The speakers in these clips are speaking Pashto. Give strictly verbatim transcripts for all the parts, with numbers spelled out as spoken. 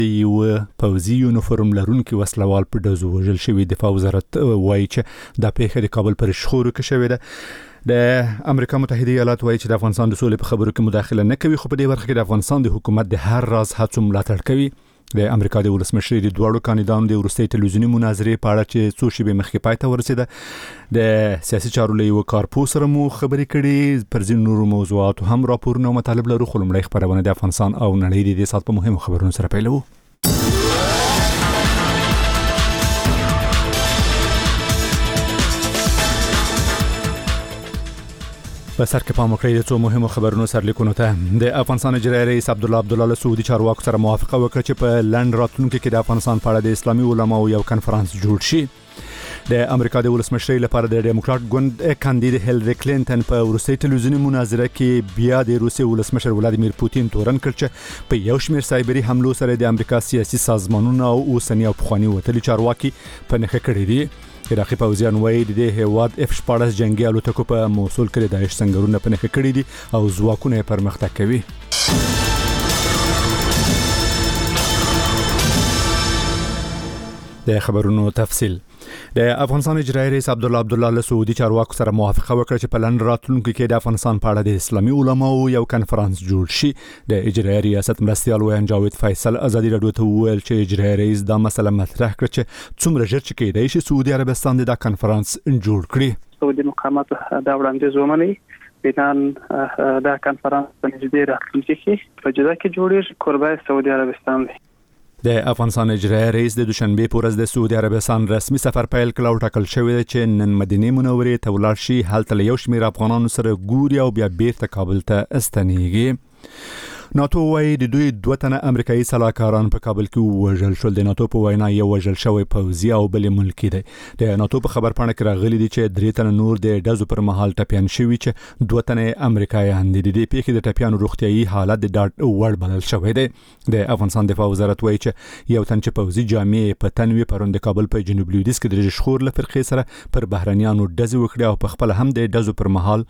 یو پوځي یونیفورم لرونکي وسلوال په ډزو وژل شوی. دفاع وزارت وایي چې د پیښې د کابل پر شخورو کې شوې ده. د امریکا متحده ایالات وایي چې د افغانستان د سولې په خبرو کې مداخله نه کوي، خو په دې برخه کې د افغانستان د حکومت د هر راز هڅو ملاتړ کوي. د امریکا د ولسمشر د دوړو کاندیدانو د وروستۍ ټلویزیوني مناظرې په اړه چې څو شېبې مخکې پای ته ورسېده، د سیاسي چارو له یو کارپو سره مو خبرې کړي. پر ځینو نورو موضوعاتو هم راپورونه او مطالب لرو، خو لومړی خبرونه د افغانستان او نړۍ د دې سات په مهمو خبرونو سره پیلوو. په سر کې پام وکړئ د څو مهمو خبرونو سرلیکونو ته. د افغانستان اجرایي رئیس عبدالله عبدالله له سعودي چارواکو سره موافقه وکړه چې په لند راتلونکي کې د افغانستان په اړه د اسلامي علماو یو کنفرانس جوړ شي. د امریکا د ولسمشر لپاره د ډیموکرات ګوند کاندید هیلری کلینټن په وروستۍ ټلویزیوني مناظره کې بیا د روسي ولسمشر ولادیمیر پوتین تورن کړ چې په یو شمېر سایبري حملو سره د امریکا سیاسي سازمانونو او اوسنی او پخوانی وتلي چارواکي په نښه کړي دي. عراقي پوځیان وایي د هیواد اف شپاړس جنگي الوتکو په موصل کې د داعش سنگرونه په نښه کړي دي او ځواکونه یې پرمختګ کوي. د خبرونو تفصیل. د افغانستان اجرایي رئیس عبدالله عبدالله له سعودي چارواکو سره موافقه وکړه چې په لند راتلونکي کې د افغانستان په اړه د اسلامي علماو یو کنفرانس جوړ شي. د اجرایي ریاست مرستیال ویان جاوید فیصل ازادي راډیو ته وویل چې اجرایي رئیس دا مسله مطرح کړه چې څومره ژر چې کېدای شي سعودي عربستان د کنفرانس جوړ کړي. سعودي مقامات دا وړاندیز ومني بنان دا کنفرانس په نږدې راتلونکي کې په جده کې جوړیږي. کوربه سعودي عربستان دی. د افغانستان اجرایي رئیس د دوشنبه په ورځ د سعودي عربستان رسمي سفر پیل کړ او ټاکل شوی دی چې نن مدینه منورې ته ولاړ شي. هلته له یو شمېر افغانانو سره ګوري او بیا بیرته کابل ته استنیږي. ناتو وایي د دوی دوه تنه امریکایي سلاکاران په کابل کې وژل شول. د ناتو په وینا یو وژل شوی پوځي او بل ملکی دی. د ناتو په خبرپاڼه کې راغلي دي چې درې تنه نور د ډزو پر مهال ټپيان شوي چې دوه تنه امریکایان دي. د دې پیښې د ټپيانو روغتيایي حالت د ډاډ وړ بلل شوی دی. د افغانستان دفاع وزارت وایي چې یو تن چې پوځي جامې په تن وی پرون د کابل په جنوب لویدیځ کې د شخور له فرقې سره پر بهرنیانو ډزې وکړي او په خپل هم د ډزو پر مهال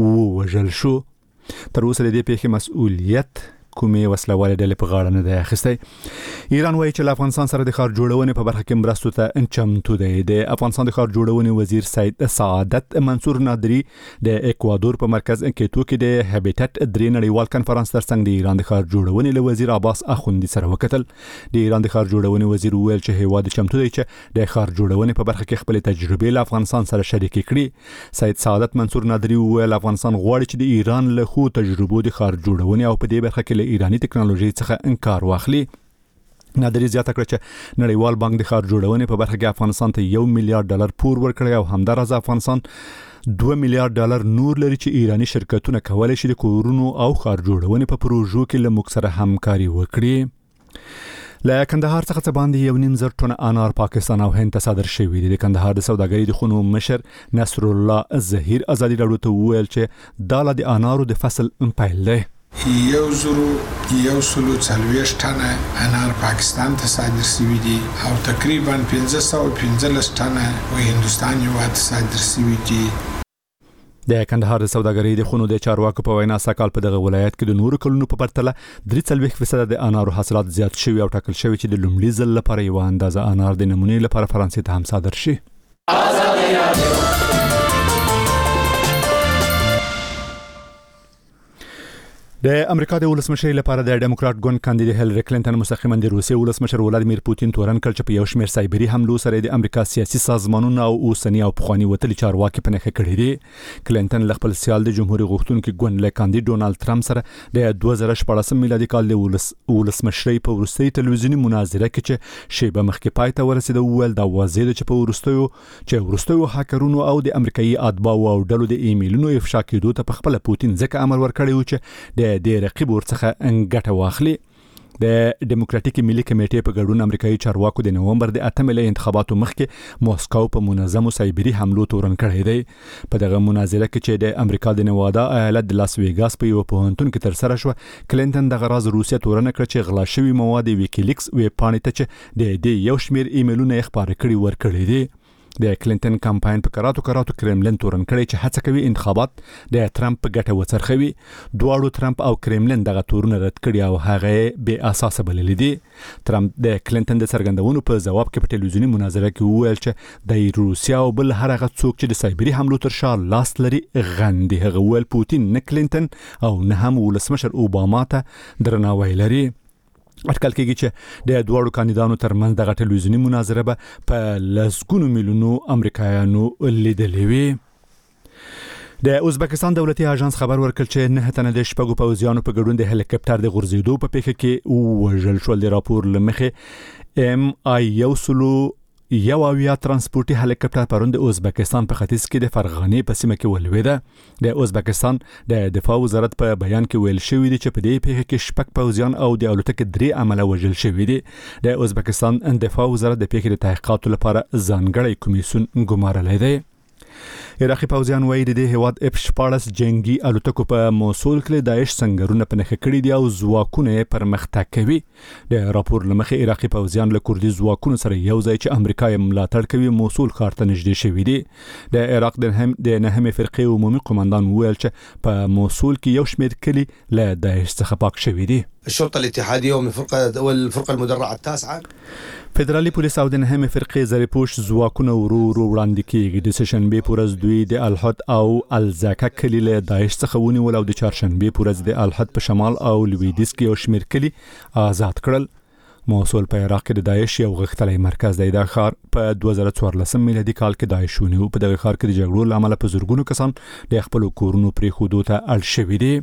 وژل شو. تر اوسه د دې پیښې مسؤلیت کومې وسلوالې ډلې په غاړه نه دی اخیستی. ایران وایي چې له افغانستان سره د ښار جوړونې په برخه کې مرستو ته چمتو دی. د افغانستان د ښار جوړونې وزیر سید سعادت منصور نادری د اکوادور په مرکز کېټو کې د هابیټټ درې نړیوال کنفرانس ترڅنګ د ایران د ښار جوړونې له وزیر عباس اخوندی سره وکتل. د ایران د ښار جوړونې وزیر وویل چې هیواد چمتو دی چې د ښار جوړونې په برخه کې خپل تجربې له افغانستان سره شریک کړي. سید سعادت منصور نادری وویل افغانستان غواړي چې د ایران له خو تجربو د ښار جوړونې او په دې برخه کې ایرانی ټکنالوژي څخه انکار واخلي. نادری زیاته کړه چې نړیوال بانک د ښار جوړونې په برخه کې افغانستان ته یو میلیارډ ډالر پور ورکړی او همدارس افغانستان دوه میلیارډ ډالر نور لري چې ایرانی شرکتونه کولای شي د کورونو او ښار جوړونې په پروژو کې له موږ سره همکاري وکړي. له کندهار څخه څه باندې یو نیم زر ټن انار پاکستان او هند ته صادر شوی دی. د کندهار د سوداګرۍ د خونو مشر نصر الله ظهیر ازادي راډیو ته وویل چې دا له د انارو د فصل پیل دی. یو زرو یو سلو څلوېښت ټنه انار پاکستان ته صادر شوي دي او تقریبا پنځه سوه پنځلس ټنه و هندوستان هېواد ته صادر شوي دي. د کندهار د سوداګرۍ د خونو د چارواکو په وینا سکهال په دغه ولایت کې د نورو کلونو په پرتله درې څلوېښت فیصد د انارو حاصلات زیات شوي او ټاکل شوي چې د لومړي ځل لپاره یو اندازه انار د نمونې لپاره فرانسې ته هم صادر شي. د امریکا د ولسمشر لپاره د ډیموکرات ګوند کاندید هیلری کلینټن مستقیما د روسي ولسمشر ولادیمیر پوتین تورن کړ چې په یو شمېر سایبري حملو سره د امریکا سیاسي سازمانونو او اوسنی او پخوانی وتلي چارواکي په نښه کړي دي. کلینټن له خپل سیال د جمهوریت غوښتونکي ګوند له کاندید ډونالد ټرمپ سره د دوه زره شپاړسم میلادي کال د ولسمشر په وروستۍ ټلویزیوني مناظره کې چې شیبه مخکې پای ته ورسېده وویل دا واضح ده چې په وروستیو چې وروستیو هاکرونو او د امریکایي اتباعو او ډلو د ایمیلونو افشا کېدو ته په خپل پوتین ځکه امر ورکړی و چې د د رقیب ورڅخه انګټه واخلي. د ډیموکراتیک ملي کمیټې په ګډون امریکایي چارواکو د نومبر د اتمې له انتخاباتو مخکې موسکو په منظمو سایبري حملو تورن کړی دی. په دغه مناظره کې چې د امریکا د نوادا ایالت د لاس ویګاس په یو پوهنتون کې تر سره شو، کلینټن دغه راز روسیا تورن کړ چې غلا شوی مواد ویکیلیکس ویب پاڼې ته چې د دې یو شمېر ایمیلونه خبرې کړي ورکړي دي. د کلینټن کمپاین په کراتو کراتو کرملین تورن کړي چې هڅه کوي انتخابات د ترامپ په ګټه وڅرخوي. دواړو ترامپ او کرملین دغه تورونه رد کړي او هغه بې اساسه بللي دي. ترامپ د کلینټن د څرګندونو په جواب کې په ټلویزیوني مناظره کې وویل چې د روسیا او بل هر هغه څوک چې د سایبري حملو تر شا لاس لري غندي. هغه وویل پوتین نه کلینټن او نه هم ولسمشر اوباما ته درناوی لري. اټکل کېږي چې د دوړو کاندیدانو ترمنځ دغه ټلویزیوني مناظره به په لسګونو میلیونو امریکایانو لیدلې وي. د ازبکستان دولتي اژانس خبر ورکړ چې نه تنه د شپږو پوځیانو په ګډون د هلیکاپټر د غورځېدو په پیښه کې وژل شول. د راپور لمخې ام آی یو سلو یو اویا ترانسپورتي هلیکاپټر پرون د ازبکستان په ختیځ کې د فرغانې په سیمه کې ولوېده. د ازبکستان د دفاع وزارت په بیان کې ویل شوی دی چې په دې پیښه کې شپږ پوځیان او د الوتکې درې عمله وژل شوي دي. د ازبکستان دفاع وزارت د پیښې د تحقیقاتو لپاره ځانګړی کمیسیون ګمارلی دی. عراقي پوځیان وایي د دې هیواد اف شپاړس جنگي الوتکو په موصول کې داعش سنگرونه په نښه کړي دي او ځواکونه پرمختګ کوي. د راپور لمخې عراقي پوځیان له کوردي ځواکونو سره یو ځای چې امریکا یې ملاتړ کوي موصول ښار ته نږدې شوي دي. د عراق د هم د نهمې فرقې عمومي قومندان وویل چې په موصول کې یو شمېر کلي له داعش څخه پاک شوي دي. الشرطة الاتحادية ومن فرقة والفرقة المدرعة التاسعة. فدرالي پولیس او د نهمې فرقې زریپوش ځواکونه ورو ورو وړاندې کېږي. د سهشنبې په ورځ دوی د الحد او الزاکا کلي له داعش څخه ونیول او د چهارشنبې په ورځ د الحد په شمال او لویدیځ کې یو شمېر کلي آزاد کړل. موصول په عراق کې د داعش یو غښتلی مرکز دی. دا ښار په دوه زره څوارلسم میلادي کال کې داعش ونیو. په دغه ښار کې د جګړو له امله په زرګونو کسان د خپلو کورونو پرېښودو ته اړ شوي دي.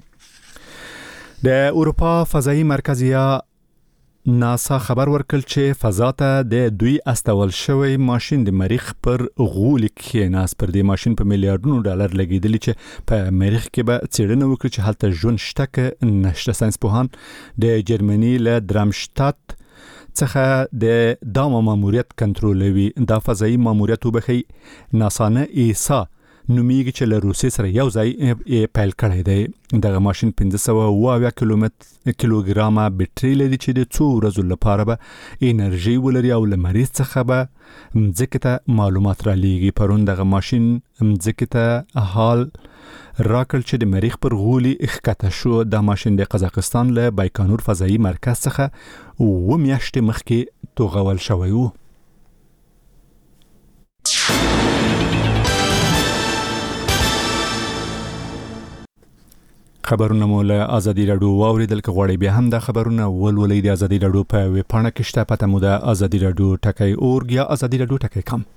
د اروپا فضایي مرکز یا ناسا خبر ورکړ چې فضا ته د دوی استول شوی ماشين د مریخ پر غول کې ناس پر دې ماشين په میلیارډونو ډالر لګیدلی چې په مریخ کې به څېړنه وکړي چې هلته ژوند شته که نشته. ساينس پوهان د جرمني له درامشتات څخه د دامه ماموریت کنټرولوي. دا فضایي ماموریت وبخي ناسا نه ایسا نومیږي چې له روسیې سره یو ځای یې پیل کړی دی. دغه ماشين پنځه سوه اوه اویا کیلومتر کیلوګرامه بټري لري چې د څو ورځو لپاره به انرژي ولري او له مریخ څخه به مځکې ته معلومات را لیږي. پرون دغه ماشين مځکې ته حال راکړ چې د مریخ پر غولي ښکته شو. دا ماشين د قزاقستان له بایکانور فضایي مرکز څخه اوه میاشتې مخکې توغول شوی و. خبرونه مو له ازادي راډیو واوریدل. که غواړئ بیا هم دا خبرونه ولولئ د ازادي راډیو په ویب پاڼه کې شته. پته مو د ازادي راډیو ټکی اورګ یا ازادي راډیو ټکی کام.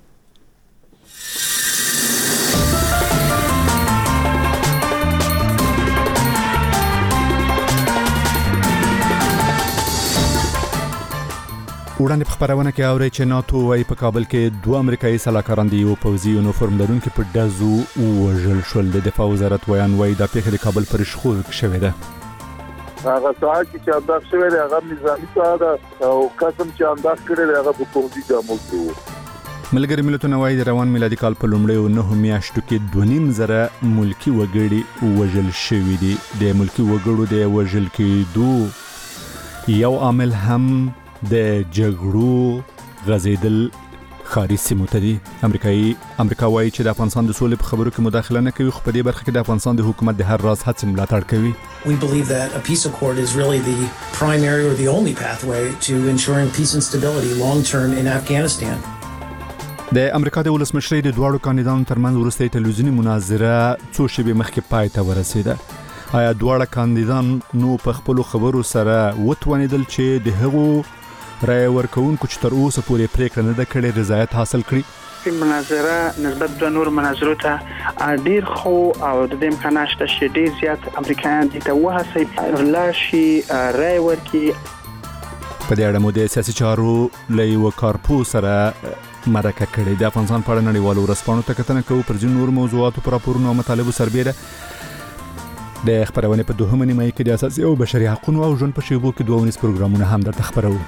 وړاندې په خبرونه کې اوري چې ناتو وايي په کابل کې دوه امریکایي سلاکاران د یو پوځي یونیفورم لرونکي په ډزو وژل شول. د دفاع وزارت ویان وايي دا پیښه د کابل پر شخول کې شوې ده. هغه ساعت چې انداز شوی دی هغه نظامی ساعت او قسم چې انداز کړی دی هغه په پوځي جامو کې. ملګری ملتونه وايي د روان میلادي کال په لومړیو نهو میاشتو کې دوه نیم زره ملکی وګړي وژل شوي دي. د ملکی وګړو د وژل کېدو یو عامل هم د جګړو غزیدل خاري سیمو ته دي. امریکایي امریکا وايي چې د افغانستان د سولې په خبرو کې مداخله نه کوي، خو په دې برخه کې د افغانستان د حکومت د هر راز هڅې ملاتړ کوي. We believe that a peace accord is really the primary or the only pathway to ensuring peace and stability long term in Afghanistan. د امریکا د ولسمشرۍ د دواړو کاندیدانو ترمنځ وروستۍ ټلویزیوني مناظره څو شېبې مخکې پای ته ورسېده. آیا دواړه کاندیدان نو په خپلو خبرو سره وتوانېدل چې د هغو رای ورکوونکو چې تر اوسه پورې پریکړه نه ده کړې رضایت حاصل کړي؟ په مناظره نسبت د نور مناظرو ته ډیر خو او د دې امکان شته چې ډیر زیات امریکایان دي ته وهڅوي لاشي رای ورکړي. په دې اړه مو د سیاسي چارو له یوه کارپوه سره مرکه کړې. د افغانستان په اړه نړیوالو ورځپاڼو ته کتنه کوو. پر ځینو نورو موضوعاتو په راپورونو او مطالبو سربیره د خبرونې په دوهمه نیمایي کې د اساسي او بشري حقوقو او ژوند په شیبو کې دوه ونیز پروګرامونه هم درته خبرو.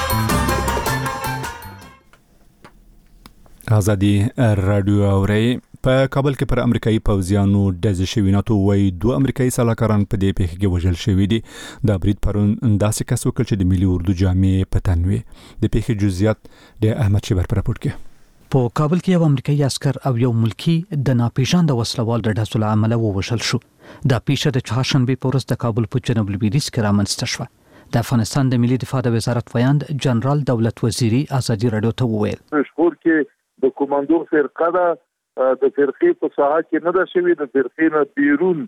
ازادي راډیو اوري په کابل کې پر امریکایي پوځیانو ډزې شوي ناتو وایي دوه امریکایي سلاکاران په دې پیښه کې وژل شوي دي. دا برید پرون داسې کس وکړ چې د ملي اردو جامې په تن وي. د پیښې جزئیات د احمد شیبر په راپور کې. په کابل کې یو امریکایي عسكر او یو ملکی د ناپېژانده وسلوال د ډزو له امله ووژل شو. دا پیښه د چهارشنبې په ورځ د کابل په جنوب لویدیځ کې رامنځته شوه. د افغانستان د ملي دفاع د وزارت ویاند جنرال دولت وزیری ازادي رادیو ته وویل مشهور کې د کوماندو فرقه دا د فرقې په ساحه کې نه ده شوې، د فرقې نه بیرون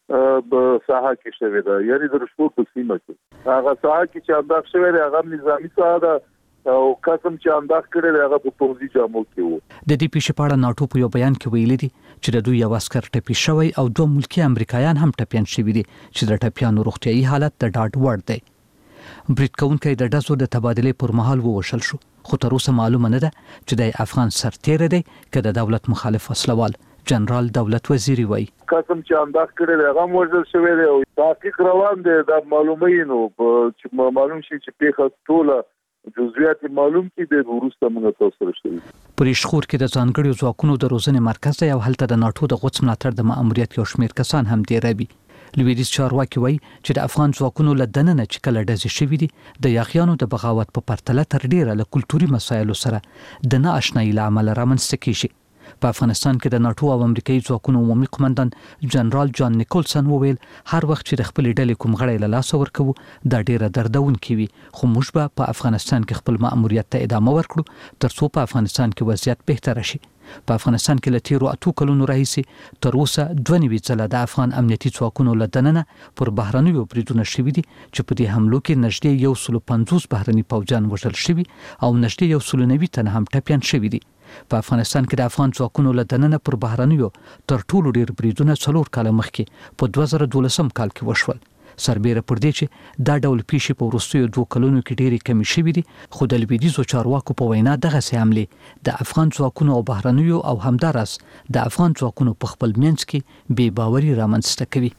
په ساحه کې شوې ده، یعنی د رشوت په سیمه کې هغه ساحه کې چې انداز شوی دی هغه نظامی ساحه ده او قسم چې انداز کړی دی هغه په پوځي جامو کې وو. د دې پیښې په اړه ناټو په یو بیان کې ویلي دي چې د دوی یو عسكر ټپي شوی او دوه ملکی امریکایان هم ټپيان شوي دي چې د ټپيانو روغتيایي حالت د ډاډ وړ دی. برید کوونکی د ډزو د تبادلې پر مهال ووژل شو، خو تر اوسه معلومه نه ده چې د افغان سرتیری دی که د دولت مخالف وسلوال. جنرال دولت وزیری وایي قسم چې انداز کړی دی هغه وژل شوی دی او تحقیق روان دی. دا معلومه نو چې معلوم شي چې پیښه ټوله جزئیات معلوم کی د وروسته موږ تاسو سره شوي. پر شخور کې د ځانګړو ځواکونو د روزنې مرکز دی او هلته د ناټو د غوڅ ملاتړ د ماموریت یو شمېر کسان هم دی ربي. لویدیځ چارواکي وایي چې د افغان ځواکونو له دننه چې کله ډزې شوي دي د یاغیانو د بغاوت په پرتله تر ډیره له کلتوري مسایلو سره د نه اشنایي له امله رامنځته کیږي. په افغانستان کې د ناټو او امریکایي ځواکونو عمومي قومندان جنرال جان نیکولسن وویل هر وخت چې د خپلې ډلې کوم غړی له لاسه ورکوو دا ډیره دردونکې وي، خو موږ به په افغانستان کې خپل ماموریت ته ادامه ورکړو تر څو په افغانستان کې وضعیت بهتره شي. په افغانستان کې له تیرو اتو کلونو راهیسې تر اوسه دوه نوي ځله د افغان امنیتي ځواکونو له دننه پر بهرنیو بریدونه شوي دي چې په دې حملو کې نږدې یو سلو پنځوس بهرني پوځیان وژل شوي او نږدې یو سلو نوي تنه هم ټپیان شوي دي. په افغانستان کې د افغان ځواکونو له دننه پر بهرنیو تر ټولو ډیر بریدونه څلور کاله مخکې په دوه زره دولسم کال کې وشول. سربیره پر دې چې دا ډول پیښې په وروستیو دوه کلونو کې ډېرې کمې شوي دي، خو د لویدیځو چارواکو په وینا دغسې حملې د افغان ځواکونو او بهرنیو او همداراز د افغان ځواکونو په خپل منځ کې بې باوري رامنځته کوي.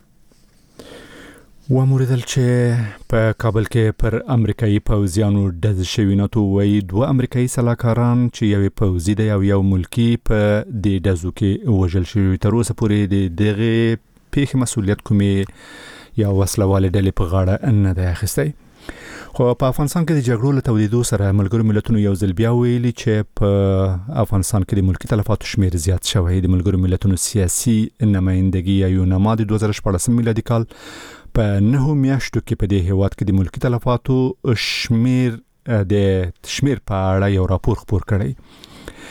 وموریدل چې په کابل کې پر امریکایي پوځیانو ډز شوي ناتو وایي دوه امریکایي سلاکاران چې یو پوځي دی او یو ملکی په دې ډزو کې وژل شوي. تر اوسه پورې د دغې پیښې مسؤلیت کومې یا وسلوال ډلې په غاړه نه دی اخیستی. خو په افغانستان کې د جګړو له تودېدو سره ملګرو ملتونو یو ځل بیا ویلي چې په افغانستان کې د ملکي تلفاتو شمیر زیات شوی. د ملګرو ملتونو سیاسي نمایندګي یا یونما د دوه زره شپاړسم میلادي کال په نهو میاشتو کې په دې هیواد کې د ملکي تلفاتو شمیر د شمیر په اړه یو راپور خپور کړی.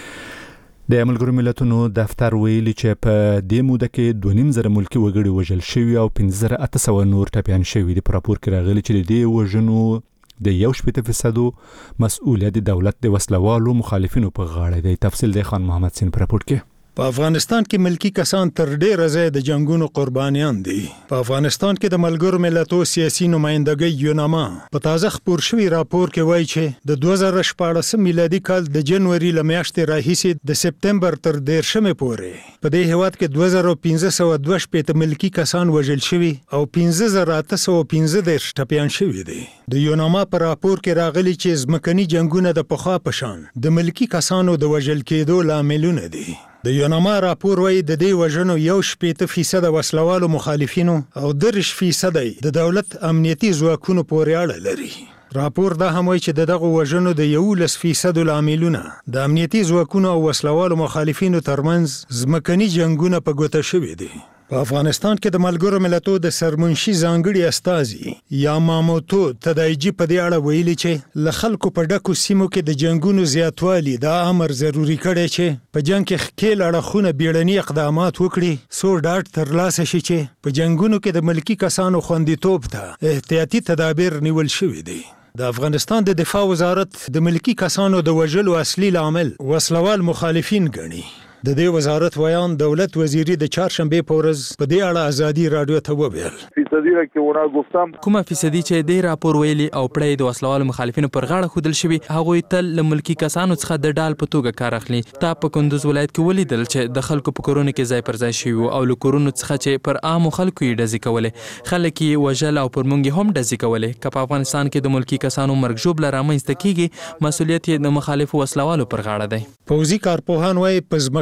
د ملګرو ملتونو دفتر ویلي چې په دې موده کې دوه نیم زره ملکي وګړي وژل شوي او پنځه زره اته سوه نور ټپیان شوي دي. په راپور کې راغلي چې د دې وژنو د یو شپېته فیصدو مسؤلیت د دولت د وسلوالو مخالفینو په غاړه دی. تفصیل د خان محمد سین په راپور کې. په افغانستان کې ملکی کسان تر ډیره ځای د جنگونو قربانیان دي. په افغانستان کې د ملګرو ملتونو سیاسي نمائندګۍ یونما په تازه خپور شوی راپور کې وایي چې د دوه زره شپاړسم میلادي کال د جنوري له میاشتې راهیسې د سپتمبر تر دیرشمې پورې په دې هیواد کې دوه زره پنځه سوه دوه شپېته ملکی کسان وژل شوي او پنځه زره اته سوه پنځه دېرش ټپیان شوي دي. د یونما په راپور کې راغلي چې ځمکني جنگونه د پخوا په شان د ملکی کسانو د وژل کېدو لاملونه دي. د یونما راپور وایي د دې وژنو یو شپېته فیصد وسلوالو مخالفینو او دېرش فیصد د دولت امنیتي ځواکونو پورې اړه لري. راپور دا هم وایي چې د دغه وژنو د یولس فیصد لاملونه د امنیتي ځواکونو او وسلوالو مخالفینو ترمنځ ځمکني جنگونه په ګوته شوي دي. په افغانستان کې د ملګرو ملتونو د سرمنشي ځانګړي استازي یاماموتو تدایجي په دې اړه ویلي چې له خلکو په ډکو سیمو کې د جنگونو زیاتوالي دا امر ضروري کړی چې په جنگ کې ښکېل اړخونه بیړني اقدامات وکړي څو ډاډ ترلاسه شي چې په جنگونو کې د ملکي کسانو خوندیتوب ته احتیاطي تدابیر نیول شوي دي. د افغانستان د دفاع وزارت د ملکی کسانو د وژلو اصلي لامل وسلوال مخالفین ګڼي. د دې وزارت ویان دولت وزیری د چهارشنبه په ورځ په دې اړه ازادي رادیو ته وویل فیصدی کې ورا گفتم کومه فیصدی چې د راپور ویلي او پړې د وسلوال مخالفینو پر غاړه خودل شوی هغه تل له ملکی کسانو څخه د ډال په توګه کار اخلي. تا په کندوز ولایت کې ولیدل چې د خلکو په کورونو کې ځای پر ځای شوی او له کورونو څخه چې پر عام خلکو یې ډزې کولې، خلک یې وژل او پر مونږ هم ډزې کولې. که په افغانستان کې د ملکی کسانو مرګ ژوبله رامنځته کیږي مسؤلیت یې د مخالفو وسلوالو پر غاړه دی. پوځي کارپوهان وايي په ځمکه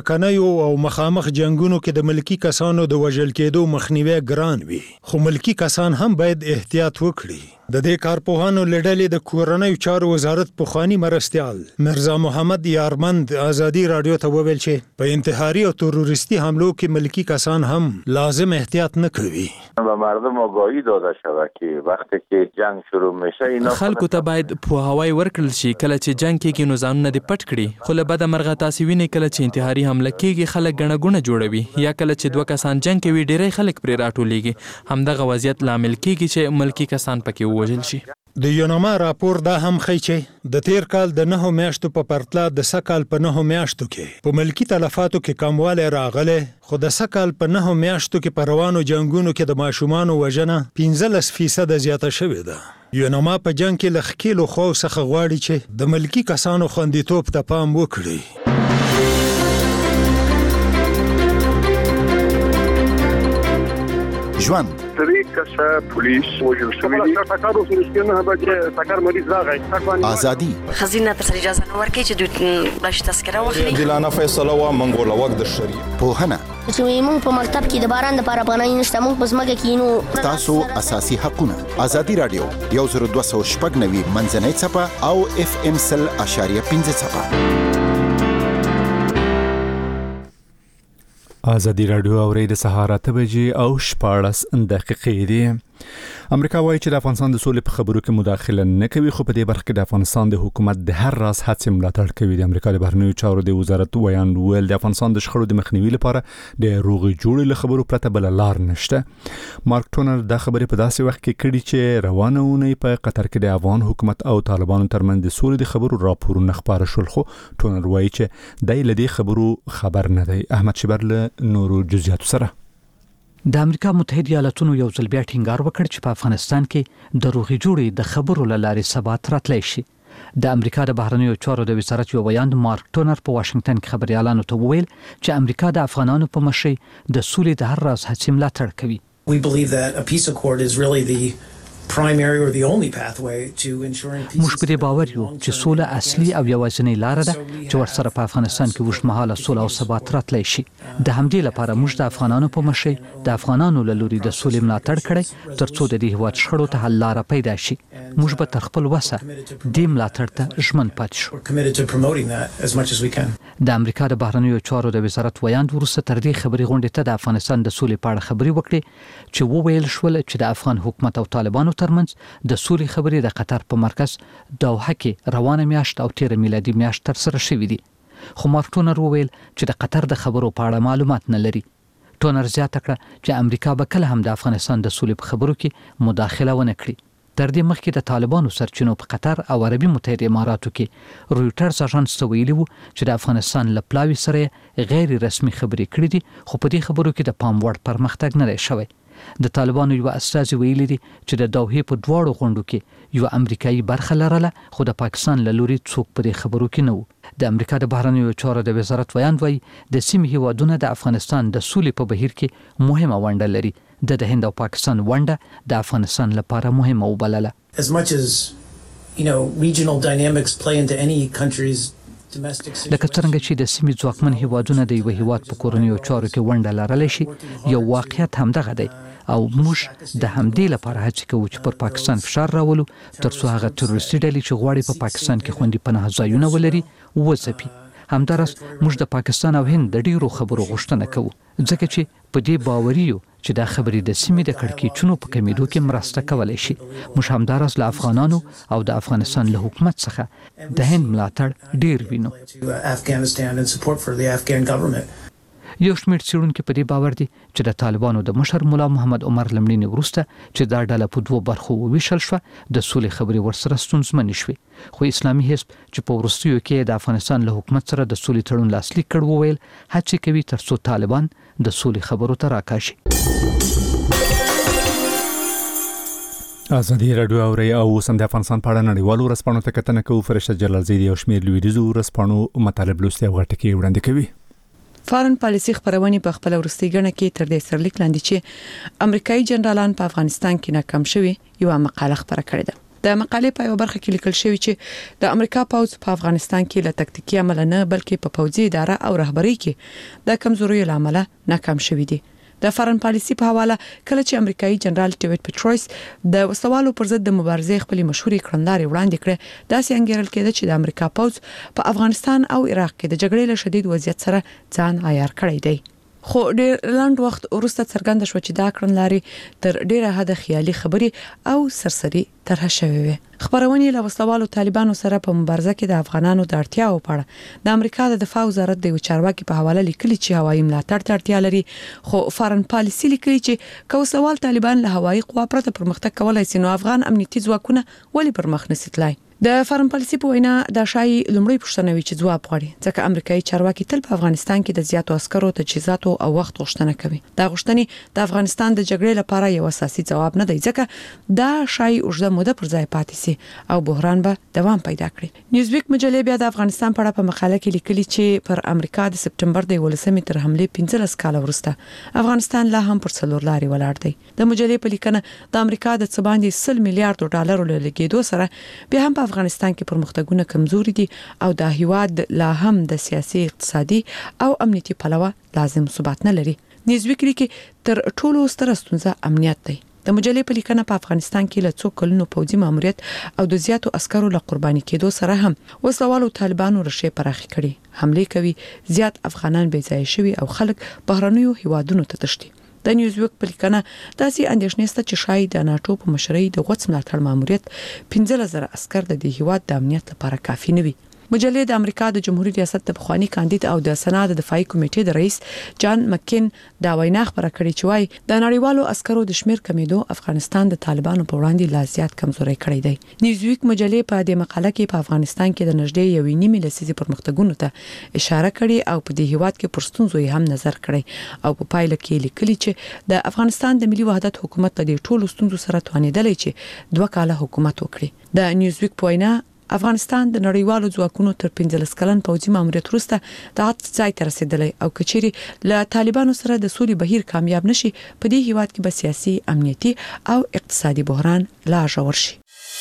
ځمکنیو او مخامخ جنگونو کې د ملکی کسانو د وژل کېدو مخنیوي ګران وي، خو ملکی کسان هم باید احتیاط وکړي. د دې کارپوهانو لړلې د کورنیو چارو وزارت پخوانی مرستیال مرزا محمد یارمند ازادي رادیو ته وویل چې په انتحاري او تروریستي حملو کې ملکی کسان هم لازم احتیاط نه کوي. به مردم آگاهی داده شود که وقتی که جنگ شروع میشه اینا خلکو ته باید پوهاوی ورکړل شي کله چې جنگ کېږي نو ځانونه دې پټ کړي، خو له بده مرغه تاسې وینئ کله چې انتحاري حمله کېږي خلک ګڼه ګوڼه جوړوي یا کله چې دوه کسان جنگ کوي ډېری خلک پرې راټولیږي. همدغه وضعیت لامل کېږي چې ملکی کسان پکې ووژل شي. د یوناما راپور دا هم ښیي چې د تیر کال د نهو میاشتو په پرتله د سکال په نهو میاشتو کې په ملکی تلفاتو کې کموالی راغلی، خو د سکال په نهو میاشتو کې په روانو جنگونو کې د ماشومانو وژنه پنځلس فیصده زیاته شوې ده. یوناما په جنگ کې له ښکیلو خواو څخه غواړي چې د ملکی کسانو خوندیتوب ته پام وکړي. ژوند درې کسه پولیس وژل شوي دي. ټکر وشو چې نه به ټکر مریض راغی. ازادي خزینه ته اجازه نه ورکړي چې دوی بلش تذکره واخلي. دلانه فیصله وا منګول وخت د شریعه پوهنه چې موږ په مکتب کې د باران لپاره پناه نشته، موږ په ځمکه کې نو تاسو اساسي حقونه. ازادي رادیو یو زر دوه سوه شپږ نوي منځنۍ څپه او اف ام سل اشاریه پنځه څپه. ازادي رادیو اوري د سهار اته بجې او شپاړس دقیقې دي. امریکا وایي چې د افغانستان د سولې په خبرو کې مداخله نه کوي، خو په دې برخه کې د افغانستان د حکومت د هر راز هڅې ملاتړ کوي. د امریکا د بهرنیو چارو د وزارت ویان ویل د افغانستان د شخړو د مخنیوي لپاره د روغې جوړې له خبرو پرته بل لار نشته. مارک ټونر دا خبرې په داسې وخت کې کړي چې روانه اونۍ په قطر کې د افغان حکومت او طالبانو ترمنځ د سولې د خبرو راپورونه خپاره شول، خو ټونر وایي چې دای له دې خبرو خبر نه دی. احمد شبر له نورو جزئیاتو سره. د امریکا متحده ایالاتونو یو ځل بیا ټینګار وکړ چې په افغانستان کې د روغې جوړې د خبرو له لارې ثبات راتلی شي. د امریکا د بهرنیو چارو د وزارت یو بیان مارک ټونر په واشنگټن کې خبريالانو ته وویل چې امریکا د افغانانو په مشرۍ د سولې د هر راز هڅې ملاتړ کوي. We believe that a peace accord is really the primary or the only pathway to ensuring peace. موږ په دې باور یو چې سوله اصلي او یوازینۍ لار ده چې ورسره په افغانستان کې وشمهاله سوله او ثبات راتلی شي. د همدې لپاره موږ د افغانانو په مشرۍ د افغانانو له لوري د سولې ملاتړ کړی ترڅو د دې هیواد شخړو ته حل لاره پیدا شي. موږ به تر خپل وسه دې ملاتړ ته ژمن پاتې شو. د امریکا د بهرنیو چارو د وزارت ویاند وروسته تر دې خبرې غونډې ته د افغانستان د سولې په اړه خبرې وکړې چې وویل شول چې د افغان حکومت او طالبانو ترمنځ د سولې خبرې د قطر په مرکز دوحه کې روانه میاشت او تیر میلادي میاشت تر سره شوې دي. خو مارک ټونر وویل چې د قطر د خبرو په اړه معلومات نه لري. ټونر زیاته کړه چې امریکا به کله هم د افغانستان د سولې په خبرو کې مداخله ونه کړي. تر دې مخکې د طالبانو سرچینو په قطر او عربي متحده اماراتو کې رویټرز اژانس ته ویلي وو چې د افغانستان له پلاوي سره غیر رسمي خبرې کړې دي، خو په دې خبرو کې د پام وړ پرمختګ نه دی شوی. د طالبانو یو استازي ویلي دي چې د دوحې په دواړو غونډو کې یو امریکایي برخه لرله، خو د پاکستان له لوري څوک په دې خبرو کې نه وو. د امریکا د بهرنیو چارو د وزارت ویاند وایي د سیمې هیوادونه د افغانستان د سولې په بهیر کې مهمه ونډه لري. د د هند او پاکستان ونډه د افغانستان لپاره مهمه وبلله. As much as you know regional dynamics play into any country's لکه څنګه چې د سیمې ځواکمن هیوادونه د یو هیواد په کورنیو چارو کې ونډه لرلی شي، یو واقعیت همدغه دی او موږ د همدې لپاره هڅه کوو چې پر پاکستان فشار راولو ترڅو هغه تروریستي ډلې چې غواړي په پاکستان کې خوندي پناه ځایونه ولري وځپي. همدارس موږ د پاکستان او هند د ډیرو خبرو غوښتنه کوو ځکه چې په دې باوري یو چې دا خبرې د سیمې د کړکېچونو په کمیدو کې مرسته کولی شي. موږ همدارس له افغانانو او د افغانستان له حکومت څخه د هند ملاتړ ډیر وینو. یو شمېر څېړونکي په دې باور دي چې د طالبانو د مشر ملا محمد عمر لمړینې وروسته چې دا ډله په دوو برخو وویشل شوه د سولې خبرې ورسره ستونزمنې شوې. خو اسلامي حزب چې په وروستیو کې د افغانستان له حکومت سره د سولې تړون لاسلیک کړ وویل هڅې کوي ترڅو طالبان د سولې خبرو ته راکاشي. ازادي رادیو اوري او سم د افغانستان په اړه نړیوالو رسپانو ته کتنه کوي. فرشته جلالزیدی او شمیر لویدیزو رسپانو مطالب لوستي او غټکی وړاندې کوي. فارن پالیسي خبرونه په خپل ورستي غنه کې تر دې سرلیک لاندې چې امریکایي جنرالان په افغانستان کې ناکام شوي یو مقاله خبره کړې ده. د مقالې په یو برخه کې لیکل شوی چې د امریکا پوځ په افغانستان کې له تکتیکي عمل نه بلکې په پوځي اداره او رهبری کې د کمزوري لامل ناکام شوی دی. د فارن پالیسي په حواله کله چې امریکایي جنرال ډیوډ پټرویس د وسوالو پر ضد د مبارزې خپل مشهوري کړنلارې وړاندې کړې، دا څنګه انګیرل کېده چې د امریکا پوځ په افغانستان او عراق کې د جګړې له شدید وضعیت سره ځان عیار کړی دی. خو ډېر لاند وخت وروسته څرګنده شو چې دا کړنلارې تر ډېره حده خیالي خبرې او سرسري طرح شوې وي. خبرونه له وسوالو طالبانو سره په مبارزه کې د افغانانو د اړتیاو په اړه د امریکا د دفاع وزارت د چارواکي په حواله لیکلي چې هوایي ملاتړ ته اړتیا لري، خو فارن پالیسي لیکلي چې که وسوال طالبان له هوایي قوا پرته پرمختګ کولای شي نو افغان امنیتي ځواکونه ولې پرمخ نشي تلای. د فارن پالیسي په وینا د شای لومړی پوښتنه وی چې ځواب غواړي، ځکه امریکایي چارواکي تل په افغانستان کې د زیاتو عسکرو تجهیزاتو او وخت غوښتنه کوي. دا غوښتنې د افغانستان د جګړې لپاره یو اساسي ځواب نه دی، ځکه دا شای اوږده موده پر ځای پاتې سي او بحران به دوام پیدا کړي. نیوزویک مجلې بیا د افغانستان په اړه په مقاله کې لیکلي چې پر امریکا د سپټمبر د ولسمې تر حمله پنځلس کال وروسته افغانستان لا هم پر څلور لارې ولاړ دی. د مجلې په لیکنه د امریکا د څه باندې سل میلیارډ ډالر لګیدو سره بیا هم په افغانستان کې پرمختګونه کمزوري دي او د هیواد لا هم د سیاسي، اقتصادي او امنیتي پلوه لازم ثبات نه لري. نیوزویک لیکي تر ټولو ستره ستونزه امنیت دی. د مجلې په لیکنه په افغانستان کې له څو کلونو پوځي ماموریت او د زیاتو عسکرو له قرباني کېدو سره هم وسوالو طالبانو رشې پراخي کړي، حمله کوي، زیات افغانان بې ځای شوي او خلک بهرنیو هیوادونو ته تښتي. د نیوزویک په لیکنه داسې اندېښنې شته چې شاید د ناتو په مشرۍ د غوڅ ملاتړ ماموریت پنځلس زره عسکر د دې هیواد د امنیت لپاره کافي نه وي. مجلې د امریکا د جمهوریت ریاست د پخوانی کاندید او د سنا د دفاعي کمیټې د رئیس جان مکین دا وینا خبره کړې چې وايي د نړیوالو عسکرو د شمیر کمیدو افغانستان د طالبانو په وړاندې لا زیات کمزوري کړی دی. نیوزویک مجلې په دې مقاله کې په افغانستان کې د نږدې یوې نیمې لسیزې پرمختګونو ته اشاره کړې او په دې هیواد کې پرستونزو هم نظر کړی او په پایله کې لیکلي چې د افغانستان د ملي وحدت حکومت د ټولو ستونزو سره توانیدلی چې دوه کاله حکومت وکړي. د نیوزویک په وینا افغانستان د نړیوالو ځواکونو تر پنځلس کلن پوځي ماموریت وروسته د عادت ځای ته رسیدلی او کچيري له طالبانو سره د سولې بهیر کامیاب نشي په دې هیواد کې به سیاسي، امنیتي او اقتصادي بحران لا ژور شي.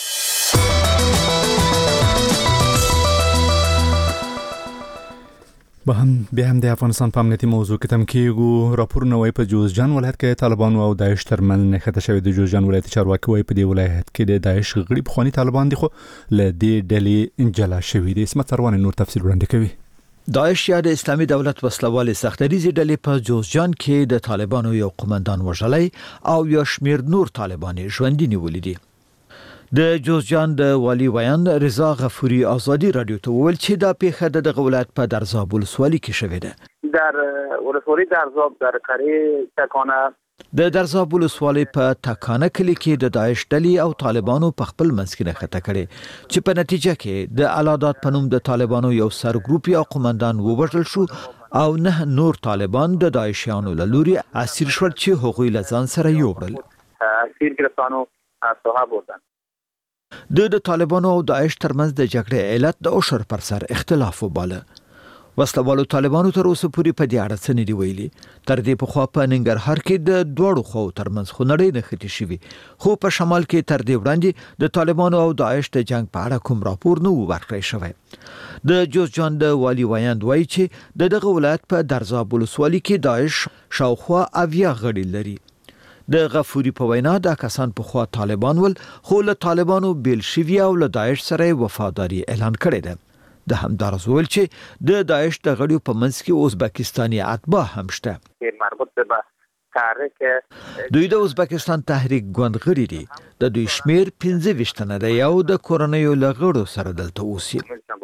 به هم بیا هم د افغانستان په امنیتي موضوع کې تم کېږو. راپورونه وايي په جوزجان ولایت کې طالبانو او داعش ترمنځ نښته شوې. د جوزجان ولایت چارواکي وايي په دې ولایت کې د داعش غړي پخواني طالبان دي خو له دې ډلې جلا شوي دي. اسمت سروان نور تفصیل وړاندې کوي. داعش یا د اسلامي دولت وسلوال سختریزي ډلې په جوزجان کې د طالبانو یو قومندان وژلای او یو شمیر نور طالبان ژوندي نیولي دي. د جوزجان د والی ویان رضا غفوری ازادي رادیو ته ویل چې دا پیښه د دغه ولایت په درزاب ولسوالۍ کې شوې ده. در ولسوالۍ درزاب در قریه تکانه د درزاب ولسوالۍ په تکانه کلی کې د داعش ډلې او طالبانو په خپل منځ کې نښته کړې چې په نتیجه کې د علادات په نوم د طالبانو یو سرګروپ یا قومندان ووژل شو او نه نور طالبان د داعشیانو له لوري اسیر شول چې هغوی له ځان سره یوړل. اسیر گرفتانو صاحب بودن. د د طالبانو او داعش ترمنځ د جګړې علت د اوشر پر سر اختلاف وباله. وسلوالو طالبانو تر اوسه پورې په دې اړه څه نه دی ویلي. تر دې په خوا په ننګرهار کې د دوړو خو ترمنځ خنړې نه ختی شوي، خو په شمال کې تر دې وړاندې د طالبانو او داعش د جنگ په اړه کوم راپور نه ورکړی شوی. د جوزجان د والی ویاند وایي چې د دغه ولایت په درزاب ولسوالۍ کې داعش شاوخوا اویا غړي لري. د غفوری په وینا دا کسان په خوا طالبان ول خو له طالبانو بیل شوی او له داعش سره وفاداری اعلان کړی ده. د همدارس ویل چې د داعش د غړیو په منځ کې ازبکستاني اتباع هم شته. مربوط به تحریک دوی د ازبکستان تحریک ګوند غړي دي. د دوی شمیر پنځه ویشت نه دی او د کورنیو لغړو سره دلته اوسي.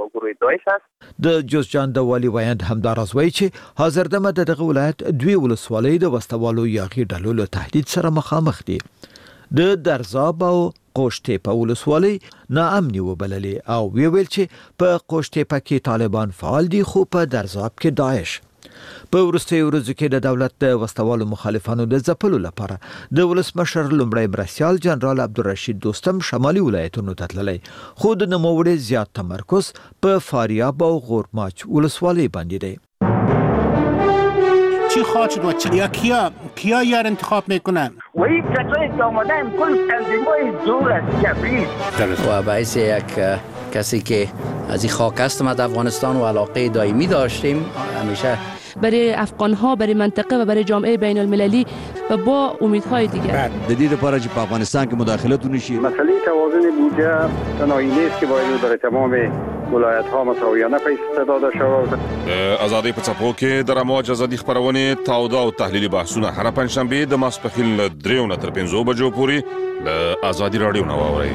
د جوزجان د والی ویاند همدارس وایي چې حاضر دمه دغه ولایت دوی ولسوالۍ د وسوالو یاغي ډلو له تهدید سره مخامخ دي. د درزاب او قوشتې په ولسوالۍ ناامني وبللې او وی ویل چې په قوشتې کې طالبان فعال دي خو په درزاب کې داعش. په وروستیو ورځو کې د دولت د وسوالو مخالفانو د ځپلو لپاره د ولسمشر لومړی مرستیال جنرال عبدالرشید دوستم شمالي ولایتونو ته تللی، خو د نوموړي زیات تمرکز په فاریاب او غورماچ ولسوالۍ باندې دی. چی خواهد شد و چی یا کیا کیا یار انتخاب میکنن و این کسایی که آمدن کل تنظیم‌های زور است جبری و باعث یک کسی که از این خاک هستم از افغانستان و علاقه دائمی داشتیم همیشه برای افغان‌ها، برای منطقه و برای جامعه بین المللی و با امیدهای دیگر. د دې لپاره چې په افغانستان کې مداخلت ونشي. مسئله توازن بودجه تنهایی نیست که باید برای تمام ولایت‌ها مساویانه پیسې داده شود. ازادي په څپو کې د رموج ازادي خبرونه تاوده او تحلیلي بحثونه هر پنځشنبه د ماسپخیل له دریو نه تر پنځو بجو پورې له ازادي رادیو نه واورئ.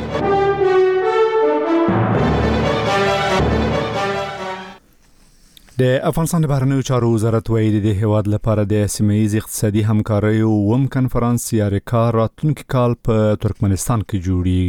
د افغانستان د بهرنیو چارو وزارت وایي د هیواد لپاره د سیمه‌ایز اقتصادي همکارۍ اووم کنفرانس یا ریکا راتلونکي کال په ترکمنستان کې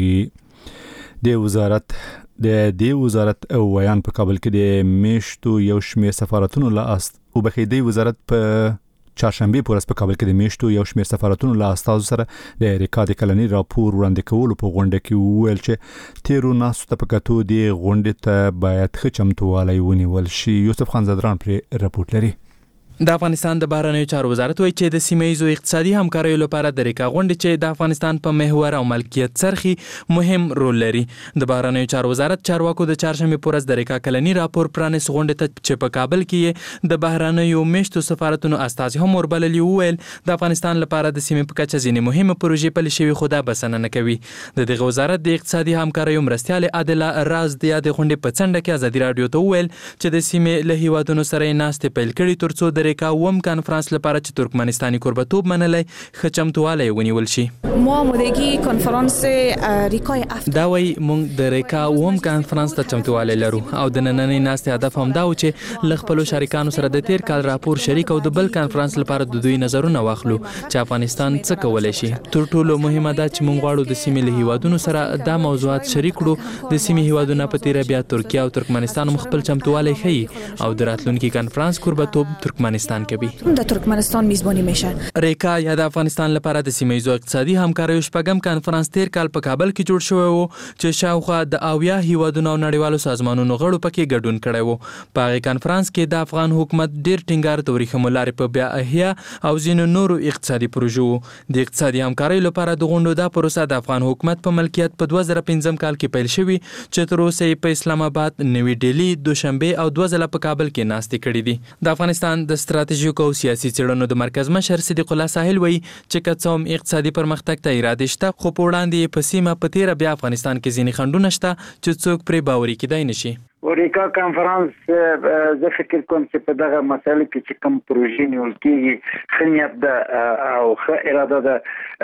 جوړیږي. د وزارت د دې وزارت ویان په کابل کې د میشتو یو شمېر سفارتونو له است او بخیدي وزارت په چهارشنبه پورې په کابل کې د میشتو یو شمېر سفارتونو له استازو سره د ریکا د کلنی راپور وړاندې کولو په غونډه کې وویل چې تیرو ناسو ته په کتو د غونډې ته باید ښه چمتووالی ونیول شي. یوسف خان زدران پر رپورټ لري. د افغانستان د بهرنیو چارو وزارت وایي چې د سیمه‌ایزو اقتصادي همکاریو لپاره د ریکا غونډه چې د افغانستان په محور او ملکیت سرخي مهم رول لري. د بهرنیو چارو وزارت چارواکو د چهارشنبه پورز د ریکا کلنی راپور پرانیس غونډه ته چې په کابل کې د بهرنیو میشتو سفارتونو استازي هم وربللي وویل د افغانستان لپاره د سیمې په کچه ځینې مهمه پروژې پلي شوي خو دا بسنه نه کوي. د دغه وزارت د اقتصادي همکاریو مرستیال عادله راز د یاد غونډې په څنډه کې ازادي رادیو ته وویل چې د سیمې له هیوادونو سره ناستې پیل کړي ترڅو د ریکا وم کنفرانس لپاره چې ترکمنستانی کوربتوب منلای ښه چمتووالی ونیول شي. ما آمادگی کنفرانس ریکای افت دا وایي موږ د ریکا وم کنفرانس ته چمتووالی لرو او د نننۍ ناستې هدف هم دا و چې له خپلو شریکانو سره د تیر کال راپور شریک او د بل کنفرانس لپاره د دوی نظرونه واخلو چې افغانستان څه کولی شي. تر ټولو مهمه دا چې موږ غواړو د سیمې له هیوادونو سره دا موضوعات شریک کړو. د سیمې هیوادونه په تیره بیا ترکیه او ترکمنستان هم خپل چمتووالی ښیي او د راتلونکي کنفرانس کوربتوب ترکمنستان کوي. در ترکمنستان میزبانی میشه. ریکا یا د افغانستان لپاره د سیمه‌ایزو اقتصادي همکاریو شپږم کنفرانس تیر کال په کابل کې جوړ شوی و چې شاوخوا د اویا هیوادونو او نړیوالو سازمانونو غړو پکې ګډون کړی و. په هغې کنفرانس کې د افغان حکومت ډیر ټینګار د ورېښمو لارې په بیا احیا او ځینو نورو اقتصادي پروژو و. د اقتصادي همکاریو لپاره د غونډو دا پروسه د افغان حکومت په ملکیت په دوه زره پنځم کال کې پیل شوې چې تر اوسه یې په اسلام آباد، نوی ډیلي، دوشنبه او دوه ځله په کابل کې ناستې کړې دي. د افغانستان د ستراتیژیکو او سیاسي څېړنو د مرکز مشر صدیق الله ساحل وایي چې که څه هم اقتصادي پرمختګ ته اراده شته خو په وړاندې په سیمه په تیره بیا افغانستان کې ځینې خنډونه شته چې څوک پرې باوري کیدای نشي. ریکا کنفرانس زه فکر کوم چې په دغه مسله کې چې کوم پروژې نیول کېږي ښه نیت ده او ښه اراده ده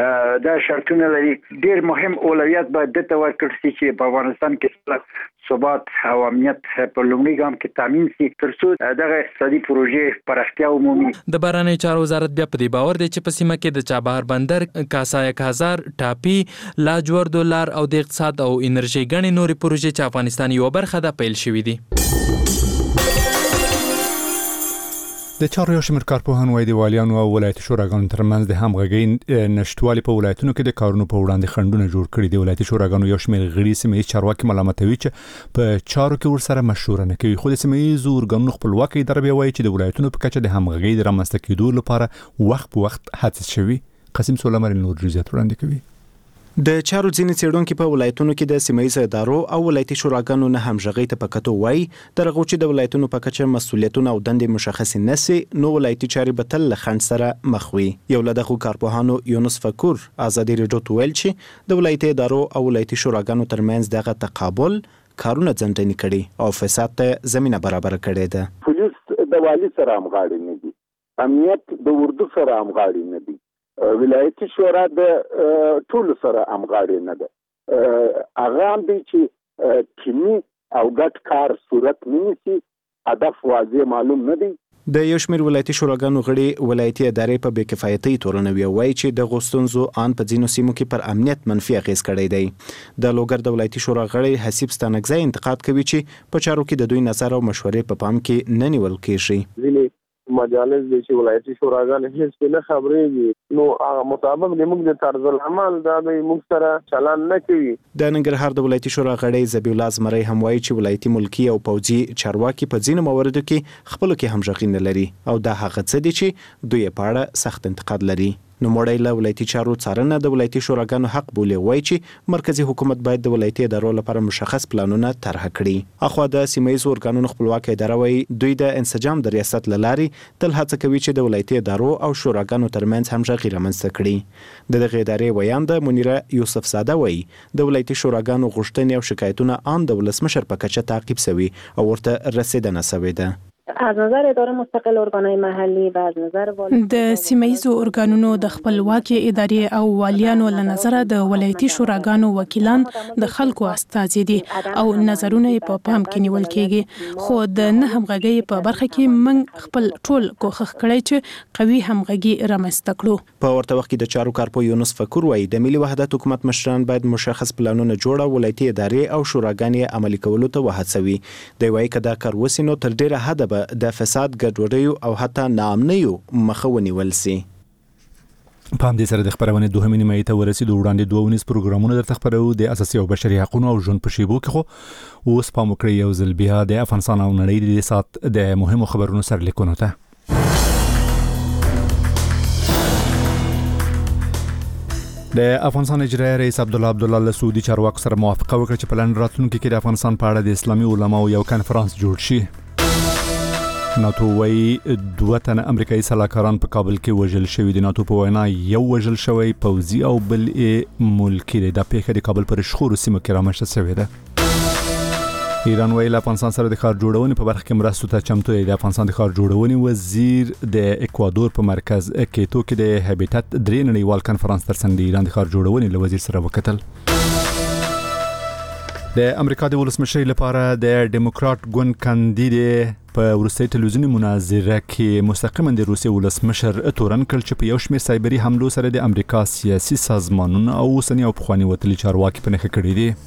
دا شرطونه لري. ډېر مهم اولویت باید دې ته ورکړل شي چې په افغانستان کې ثبات او امنیت په لومړي ګام کې تامین شي تر څو دغه اقتصادي پروژې پراختیا ومومي. د بهرنیو چارو وزارت بیا په دې باور دی چې په سیمه کې د چابهار بندر، کاسا یک هزار، ټاپي، لاجوردو لار او د اقتصاد او انرژي ګڼې نورې پروژې چې افغانستان یوه برخه ده پیل شوي دي. د چارو یو شمېر کارپوهان وایي د والیانو او ولایتي شوراګانو ترمنځ د همغږۍ نشتوالي په ولایتونو کې د کارونو په وړاندې خنډونه جوړ کړي دي. ولایتي شوراګانو یو شمېر غړي سیمه‌ایز چارواکي ملامتوي چې په چارو کې ورسره مشوره نه کوي. خو د سیمه‌ایزو ارګانونو خپلواکي اداره بیا وایي چې د ولایتونو په کچه د همغږۍ د رامنځته کېدو لپاره وخت په وخت هڅې شوي. قاسم سولمر نور جزئیات وړاندې کوي. د چارو ځینې څېړونکي په ولایتونو کې د سیمه‌ایزو ادارو او ولایتي شوراګانو نه همغږۍ ته په کتو وایي درغه چې د ولایتونو په کچه مسؤلیتونه او دندې مشخصې نشي نو ولایتي چارې به تل له خنډ سره مخ وي. یو له دغو کارپوهانو یونس فکور ازادي رادیو ته ویل چې د ولایتي ادارو او ولایتي شوراګانو ترمنځ دغه تقابل کارونه ځنډنی کړي او فساد ته زمينه برابر کړي ده. پولیس د والی سره همغاړي نه دي، امنیت د اردو سره همغاړي نه دي، ولایتي شورا د ټول سره همغاړي نه ده. هغه هم دي چې کینی او ګډ کار صورت نه نیسي، هدف واضح معلوم نه دی. د یو شمېر ولایتي شوراګانو غړي ولایتي ادارې په بې کفایتۍ تورنوي او وایي چې د غوښتنځو ان په ځینو سیمو کې پر امنیت منفي اغېز کړی دی. د لوګر د ولایتي شورا غړي حسیب ستانکزی انتقاد کوي چې په چارو کې د دوی نظر او مشورې په پام کې نه نیول کېږي. ځینې مجالس د چې ولایتي شوراګان هیڅ نه خبرېږي، نو هغه مطابق د موږ د طرز العمل دا د موږ سره چلن نه کوي. د ننګرهار د ولایتي شورا غړی ذبیح الله زمری هم وایي چې ولایتي ملکی او پوځي چارواکي په ځینو مواردو کې خپل کې همغږي نه لري او دا هغه څه دي چې دوی په اړه سخت انتقاد لري. نو مړی له ولایتي چارو څارنه د ولایتي شوراګانو حق بولي، وایي چې مرکزی حکومت باید د ولایتي ادارو لپاره مشخص پلانونه طرح کړي. اخوا د سیمایي ارګانونو خپلواک اداره وایي دوی د انسجام د ریاست لارې تل هڅه کوي چې د ولایتي ادارو او شوراګانو ترمنځ همغږي رامنځته کړي. د دغه ادارې ویان د منیره یوسف ساده وایي د ولایتي شوراګانو غوښتنې او شکایتونه ان د ولسمشر په کچه تعقیب شوي او ورته رسیدنه شوې ده. از نظر اداره مستقل ارګانهای محلي و از نظر د سیمایي ارګانونو د خپلواکي ادارې او والیانو له نظره د ولایتي شوراګانو وکیلان د خلکو استازي دي او نظرونه په پام کې نیول کېږي، خو د نه همغږي په برخه کې موږ خپل ټول کوښښ کړی چې قوي همغږي رامنځته کړو. په ورته وخت کې د چارو کارپو یونس فکر وایي د ملي وحدت حکومت مشران باید مشخص پلانونه جوړه ولایتي ادارې او شوراګانې عملي کولو ته وهڅوي. دی وایي که دا کار وسي نو تر ډیره حده د فساد ګډوډیو او حتی ناامنیو مخه ونیول سي. په همدې سره د خبرونې دوهمې نیمایي ته ورسېدو. وړاندې دوه ونیز پروګرامونه درته خبرو د اساسي او بشري حقوقو او ژوند په شیبو کې، خو اوس پام وکړئ یو ځل بیا د افغانستان او نړۍ د سات د مهمو خبرونو سرلیکونو ته. د افغانستان اجرایي رئیس عبدالله عبدالله له سعودي چارواکو سره موافقه وکړه چې په لنډ راتلونکي کې د افغانستان په اړه د اسلامي علماو یو کنفرانس جوړ شي. ناتو وایي دوه تنه امریکایي سلاکاران په کابل کې وژل شوي دي. ناتو په وینا یو وژل شوی پوځي او بل یې ملکي دی. دا پیښه د کابل پر شخورو سیمه کې رامنځته شوې ده. ایران وایي له افغانستان سره د ښار جوړونې په برخه کې مرستو ته چمتو دی. د افغانستان د ښار جوړونې وزیر د اکوادور په مرکز کیتو کې د هابیټات درې نړیوال کنفرانس ترڅنګ د ایران د ښار جوړونې له وزیر سره وکتل. د امریکا د ولسمشر لپاره د ډیموکرات ګوند کاندید په وروستۍ ټلویزیوني مناظره کې مستقیما د روسیې ولسمشر تورن کړ چې په یو شمېر سایبري حملو سره د امریکا سیاسي سازمانونو او اوسنی او پخواني وتلي چارواکي په نښه کړي دي.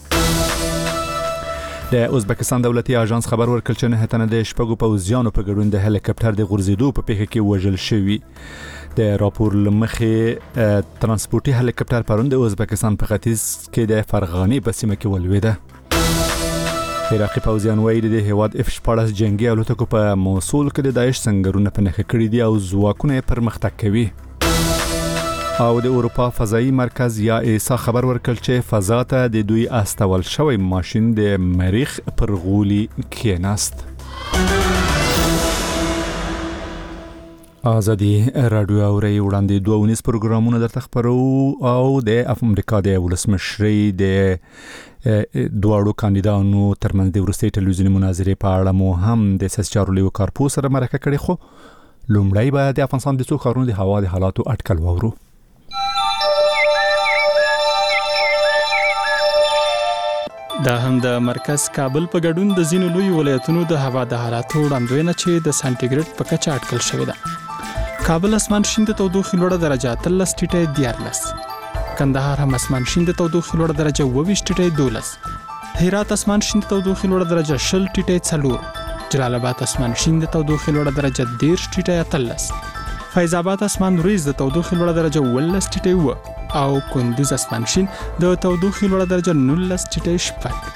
د ازبکستان دولتي اژانس خبر ورکړ چې نه تنه د شپږو پوځیانو په ګډون د هلیکاپټر د غورځېدو په پیښه کې وژل شوي. د راپور لمخې ترانسپورتي هلیکاپټر پرون د ازبکستان په ختیځ کې د فرغاني په سیمه کې ولوېده. عراقي پوځیان وایي د هیواد اف شپاړس جنگي الوتکو په موصول کې د داعش سنگرونه په نښه کړي دي او ځواکونه یې پرمختګ کوي. او د اروپا فضایي مرکز یا ایسا خبر ورکړ چې فضا ته د دوی استول شوی ماشين د مریخ پر غولي کېناست. آزادي رادیو اوري وړاندې دوه ونیز پروګرامونه درته خبرو او د امریکا د ولسمشرۍ د دواړو کاندیدانو ترمنځ د وروستۍ ټلویزیوني مناظرې په اړه مو هم د سیاسي چارو لیو کارپو سره مرکه کړې، خو لومړی به د افغانستان د څو ښارونو د هوا د حالاتو اټکل واورو. دا هم د مرکز کابل په ګډون د ځینو لوی ولایتونو د هوا د حالاتو وړاندوینه چې د سانتیګریډ په کچه اټکل شوې ده. کابل اسمان شین د تودوخې لوړه درجه اتلس ټیټه دیارلس، کندهار هم اسمان شین د تودوخې لوړه درجه اووه ټیټه دولس، هرات اسمان شین د تودوخې لوړه درجه شل ټیټه څلور، جلال آباد اسمان شین د تودوخې لوړه درجه دېرش ټیټه اتلس، فیض آباد اسمان ریز د تودوخې لوړه درجه اوولس ټیټه اووه او کندوز اسمان شین د تودوخې لوړه درجه نولس ټیټه شپږ.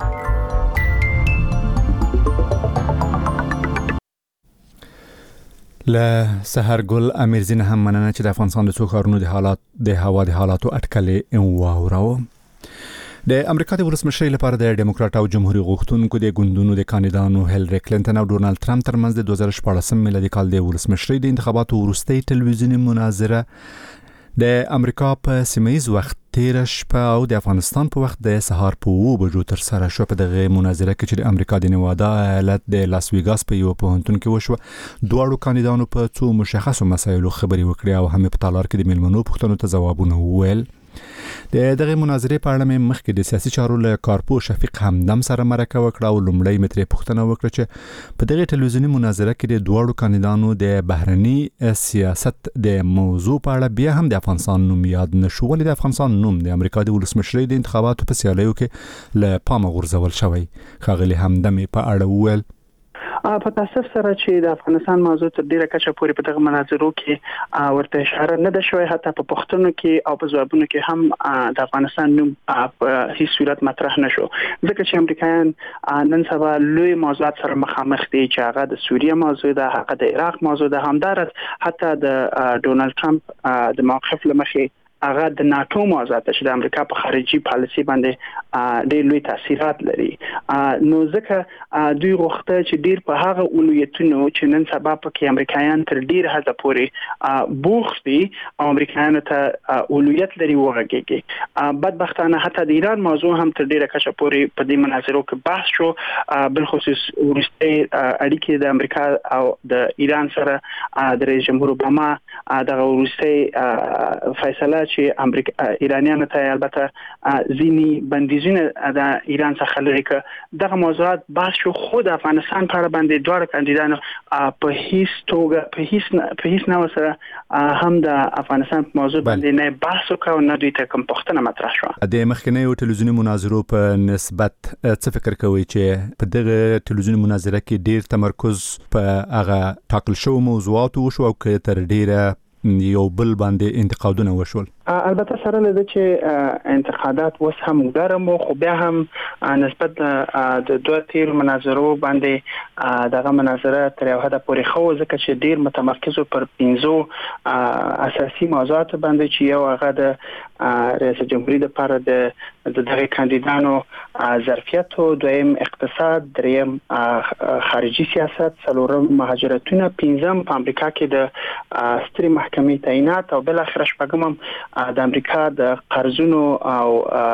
له سحرګل امیرزین هم مننه چې د افغانستان د څو ښارونو د حالات د هوا د حالاتو اټکل واوراو. د امریکا د ولسمشرۍ لپاره د ډیموکراټ او جمهوریت غوښتونکو د ګوندونو د کاندیدانو هیلری کلینټن او ډونالد ټرمپ ترمنځ د دوه زره شپاړسم میلادي کال د ولسمشرۍ د انتخاباتو وروستۍ ټلویزیوني مناظره د امریکا په سیمایي وخت تیر شپه او د افغانستان په وخت د سهار په اوه بجو تر سره شو. په دغه مناظره کې چې د امریکا د نیوادا ایالت د لاس ویګاس په یو پوهنتون کې وشو، دواړو کاندیدانو په څو مشخصو مسایلو خبرې وکړې او هم په تالار کې د میلمنو پوښتنو ته ځوابونه وویل. د دغه مناظرې په اړه مې مخکې د سیاسي چارو له کارپو شفیق همدم سره مرکه وکړه او لومړی مې ترې پوښتنه وکړه چې په دغه ټلویزیوني مناظره کې د دواړو کاندیدانو د بهرني سیاست د موضوع په اړه بیا هم د افغانستان نوم یاد نشو، ولې د افغانستان نوم د امریکا د ولسمشرۍ د انتخاباتو په سیالیو کې له پامه غورځول شوی. ښاغلي همدم په اړه وویل په تاسف سره چې د افغانستان موضوع تر ډیره کچه پورې په دغه مناظرو کې ورته اشاره نه ده شوې، حتی په پښتنو کې او په ځوابونو کې هم د افغانستان نوم په هیڅ صورت مطرح نشو، ځکه چې امریکایان نن سبا لوی موضوعات سره مخامخ دي چې هغه د سوریه موضوع ده، هغه د عراق موضوع ده، همدارس حتی د ډونالد ټرمپ د موقف لمخې هغه د ناتو موضوعات چې د امریکا په خارجي پالیسي باندې ډېر لوی تاثیرات لري. نو ځکه دوی غوښته چې ډېر په هغه اولویتونو چې نن سبا پکې امریکایان تر ډېر حده پورې بوخت دي او امریکایانو ته اولویت لري وغږیږي. بدبختانه حتی د ایران موضوع هم تر ډېره کچه پورې په دې مناظرو کې بحث شو، بالخصوص وروستي اړیکې د امریکا او د ایران سره د رئیس جمهور اوباما دغه وروستي فیصله چې امریکا ایرانیانو ته البته ځینی بندیزونه د ایران څخه لري ک دغه موضوعات بحث شو، خو د افغانستان په اړه باندې دوه کاندیدانو په هیڅ توګه په هیڅ په هیڅ نو سره هم د افغانستان په موضوع باندې نه بحث وکاو، نه دوی ته کوم پوښتنه مطرح شو. د مخکنیو ټلویزیوني مناظرو په نسبت څه فکر کوي چې په دغه ټلویزیوني مناظره کې ډیر تمرکز په هغه ټاکل شو موضوعات وشو او که تر ډیره یو بل باندې انتقادونه وشول؟ البته سره لده چې انتقادات وس هم ګرم خو بیا هم نسبت د دوه تیر مناظرو باندې دغه مناظره تر یو حد پورې خو ځکه چې ډیر متمرکز پر پنځو اساسي موضوعات باندې چې یو هغه د رئیس جمهوریت لپاره د دغه کاندیدانو ظرفیت او دویم اقتصاد، دریم خارجي سیاست، څلورم مهاجرتونه، پنځم په امریکا کې د ستري محکمې تعینات او بل اخر شپږم د امریکا د قرضونو او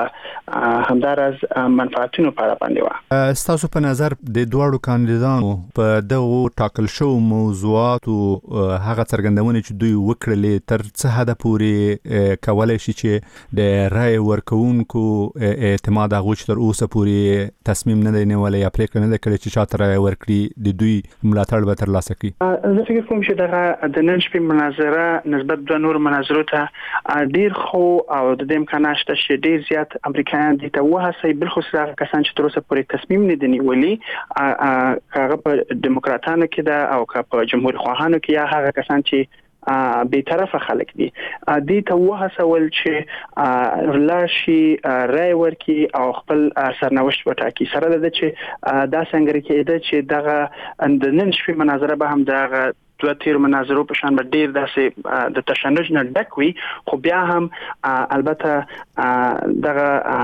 همدارس منفعتونو په اړه باندې و. ستاسو په نظر د دوړو کاندیدانو په دغه ټاکل شو موضوعات او هغه څرګندونه چې دوی وکړلې تر څه حد پورې کولای شي چې د رای ورکوونکو اعتماد هغه چې تر اوسه پورې تصمیم نه دی نیولای یا پریکړه نه کړې چې چاته رای ورکړي د دوی ملاتړ به ترلاسه کړي؟ زه فکر کوم چې دغه د نن شپې مناظره نسبت د نور مناظرو ته ډیر خو او د دې امکان شته چې ډیر زیات امریکایان دي ته وهڅي، بالخصوص هغه کسان چې تر اوسه پورې تصمیم نه دي نیولي، هغه په دیموکراتانو کې ده او په جمهور خواهانو کې، یا هغه کسان چې به طرفه خلک دي دي ته وهڅول چې لاشي رای ورکي او خپل سرنوشت وټاکي. سره د چې دا څنګه کېده چې دغه د نن شپې مناظره به هم دغه دوه تیر مناظرو په شان ډیر داسې د تشنج نه ډک وي، خو بیا هم البته دغه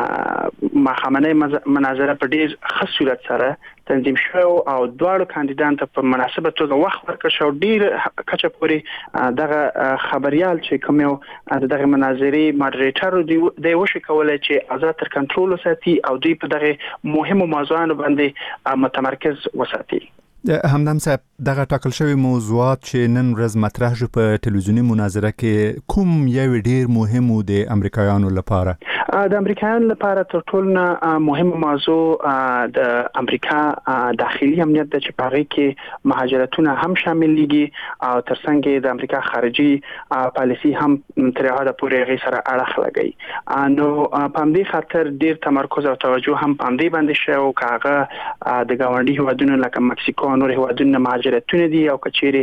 مخامنه مناظره په ډیر ښه صورت سره تنظیم شو او دواړو کاندیدان ته په مناسبه توګه وخت ورکړ شو. ډیر کچه پورې دغه خبريال چې کوم یو دغه مناظرې ماډریټر دی وشي کولای چې آزاد تر کنټرول وساتي او دوی په دغه مهمو موضوعاتو باندې متمرکز وساتي. همدم صاحب دغه ټاکل شوی موضوعات چې نن ورځ مطرح شو په ټلویزیونی مناظره کې کوم یو ډیر مهم و د امریکایانو لپاره؟ د امریکایانو لپاره تر ټولو نه مهم موضوع د امریکا داخلي امنیت د چې پاره کې مهاجرتونه هم شاملېږي او ترڅنګ د امریکا خارجي پالیسي هم تر هغه پورې غي سره اړه لګي. نو په دې خاطر ډیر تمرکز او توجه هم په دې باندې شو کاغه د ګاونډي هیوادونو لکه مکسیکو نور هیوادونو مهاجرتونه دي او کچيري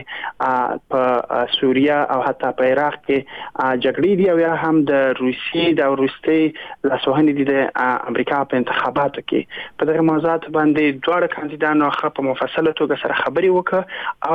په سوریه او حتی په عراق کې جګړې دي او یا هم د روسیې د روسي لاسوهنې دي د امریکا په انتخاباتو کې. په دغه موضوعات باندې دوه کاندیدانو خپل په مفصله توګه سره خبري وکړه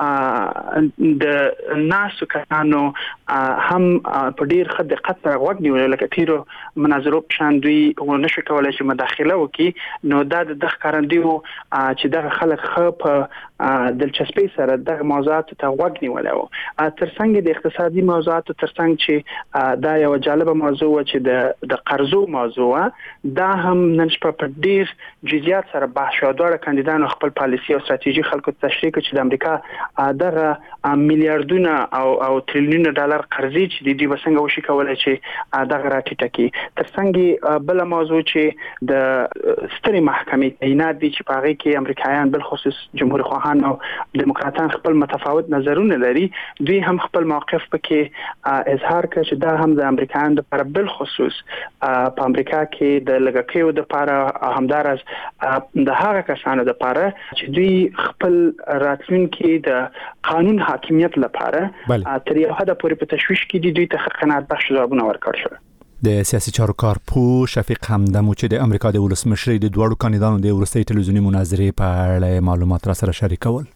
او د ناسو کسانو هم په ډیر ښه دقت سره غوږ نیول، لکه تیرو مناظرو په شان دوی ونشو کولای چې مداخله وکړي. نو دا د ښکارندوی چې دغه خلک خپ دلچسپي سره دغه موضوعات ته غوږ نیول او ترڅنګ د اقتصادي موضوعات ترڅنګ چې دا یو جالب موضوع چې د د قرضو موضوع دا هم نن شپه په ډیر جزئیات سره بحث شو. دوه کاندیدانو خپل پالیسي او ستراتیژي خلکو ته تشریح کړ چې د امریکا دغه میلیارډونه او او تریلیونه ډالر قرضې چې د دې وسنګ وشي کولای چې دغه راټیټه کی. ترڅنګ بل موضوع چې د ستري محکمې تعینات دي چې په هغه کې امریکایان بل خصوص جمهور خواهان کارپوهان او دیموکراتان خپل متفاوت نظرونه لري دوی هم خپل موقف پکې اظهار کړ چې دا هم د امریکایانو لپاره بل خصوص په امریکا کې د لګکیو لپاره همدارس د هغه کسانو لپاره چې دوی خپل راتلونکي د قانون حاکمیت لپاره تر یو حد پورې په تشویش کې دي دوی ته قناعت بخش ځوابونه ورکړل شو. د سیاسي چارو کارپوه شفیق حمدمو چې د امریکا د ولسمشرۍ د دوړو کاندیدانو د ورستۍ ټلویزیونی مناظرې په اړه معلومات را سره شریکول.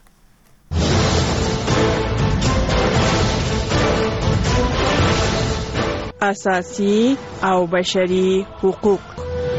اساسي او بشري حقوق.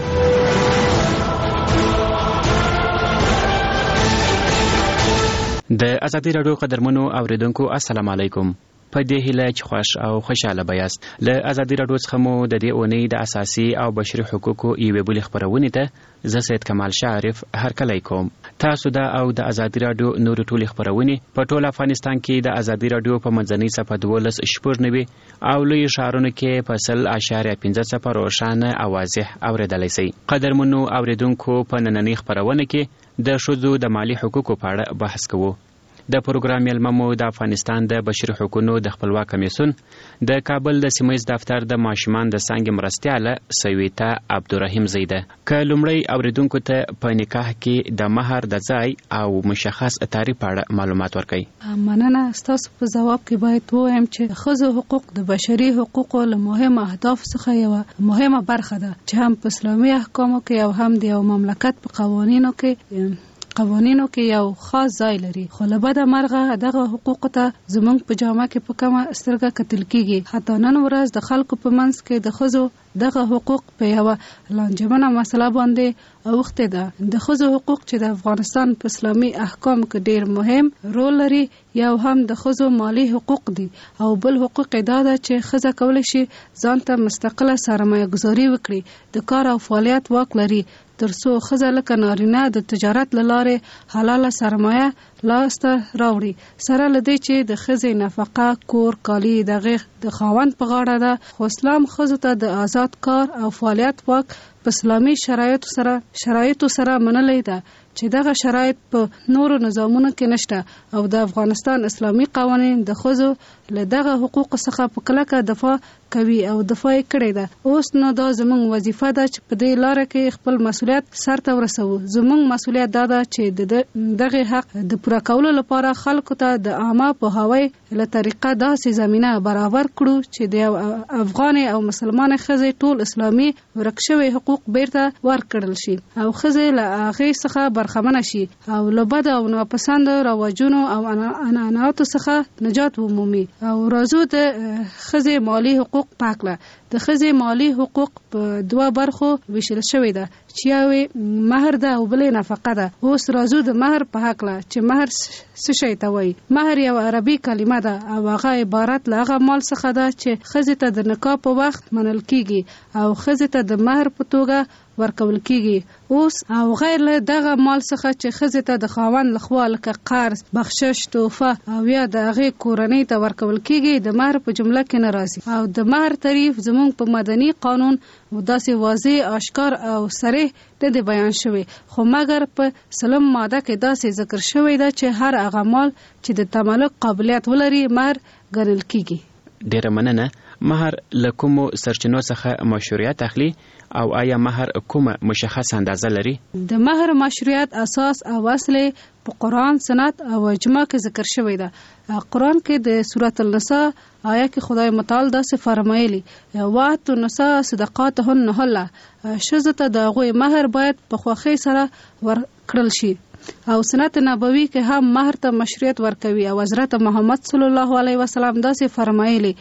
د ازادي راډیو قدرمنو اوریدونکو السلام علیکم. په دې هیله چې خوش او خوشاله بیاست. له ازادي راډیو څخه مو د دې اونۍ د اساسي او بشري حقوقو یوې بلې خبرونې ته زه سید کمال شعرف هرکلی کوم. تاسو دا او د ازادي راډیو نور ټولې خبرونې په ټول افغانستان کې د ازادي راډیو په منځنۍ صفحه دولس شپږ نوي او لوی ښارونو کې په سل اشاریه پنځه صفر روښانه او واضح اوریدلی شئ. قدرمنو اوریدونکو په نننۍ خبرونه کې د ښځو د مالی حقوقو په اړه بحث کوو. د پروګرام ملممو د افغانستان د بشري حقوقو د خپلواک کمیسیون د کابل د سیمایي دفتر د ماشومان د څنګه مرستياله سویتا عبدالرحیم زیده ک لومړی اوریدونکو ته په نکاح کې د مہر د ځای او مشخص تعریف اړه معلومات ورکړي. مننه. تاسو په جواب کې باید وایم چې ښځو حقوق د بشري حقوقو له مهمه اهداف څخه یو مهمه برخه ده چې هم په اسلامي احکامو کې او هم د یو مملکت په قوانینو کې قوانینو کې یو خاص ځای لري. خو له بده مرغه دغه حقوق ته زمونږ په جامه کې په کومه سترګه کتل کیږي. حتی نن ورځ د خلکو په منځ کې د ښځو دغه حقوق په یو لانجمنه مسله باندې اوخته ده. د ښځو حقوق چې د افغانستان په اسلامي احکام کې ډیر مهم رول لري یو هم د ښځو مالی حقوق دي او بل حقوق دا ده چې ښځه کولی شي ځان ته مستقله سرمایه گذاري وکړي، د کار او فعالیت واک لري ترڅو ښځه لکه نارینه د تجارت له لارې حلاله سرمایه لاسته راوړي. سره له دې چې د ښځې نفقه، کور، کالي دغه د خاوند په غاړه ده. خو اسلام ښځو ته د آزاد کار او فعالیت واک په اسلامي شرایطو سره شرایطو سره منلې ده چې دغه شرایط په نورو نظامونو کې نشته او د افغانستان اسلامي قوانین د ښځو له دغه حقوق څخه په کلکه دفاع کوي او دفاع یې کړې ده. اوس نو دا زموږ وظیفه ده چې په دې لاره کې خپل مسؤلیت سرته ورسوو. زموږ مسؤلیت دا ده چې دغه حق د پوره کولو لپاره خلکو ته د عامه پوهاوی له طریقه داسې زمینه برابر کړو چې د افغان او مسلمان ښځې ټول اسلامي ورک شوي حقوق بیرته ورکړل شي او ښځې له هغې څخه برخمنه شي او له بد او ناپسند رواجونو او عنعناتو څخه نجات ومومي. او راځو د ښځې مالی حقوق پاکله. د ښځې مالی حقوق په دوه برخو ویشل شوی ده چې یوې مہر ده او بلې نفقه ده. اوس راځو د مہر په حقله چې مہر څه شی ته وایي. مہر یو عربي کلمه ده او هغه عبارت له هغه مال څخه ده چې ښځې ته د نکاح په وخت منل کیږي او ښځې ته د مہر په توګه ورکول کیږي. اوس او غیر له دغه مال څخه چې ښځې ته د خاوند لخوا لکه قرض، بخشش، توفه او یا د هغې کورنۍ ته ورکول کیږي د مہر په جمله کې نه راځي. او د مہر تعریف زموږ په مدني قانون داسې واضح، اشکار او صریح نه دی بیان شوی، خو مګر په سلم ماده کې داسې ذکر شوی ده چې هر هغه مال چې د تملک قابلیت ولري مہر ګڼل کیږي. ډیره مننه. مہر له کومو سرچینو څخه مشروعیت اخلي او آیا مہر کومه مشخص اندازه لري؟ د مہر مشروعیت اساس او اصل په قرآن، سنت او اجماع کې ذکر شوی ده. قرآن کې د سورۃ النساء آیا کې خدای متعال داسې فرمایلی واتو النساء صدقاتهن نهله، ښځو ته د هغوی مہر باید په خوښۍ سره ورکړل شي. او سنت نبوي کې هم مہر ته مشروعیت ورکوي او حضرت محمد صلی الله علیه وسلم داسې فرمایلی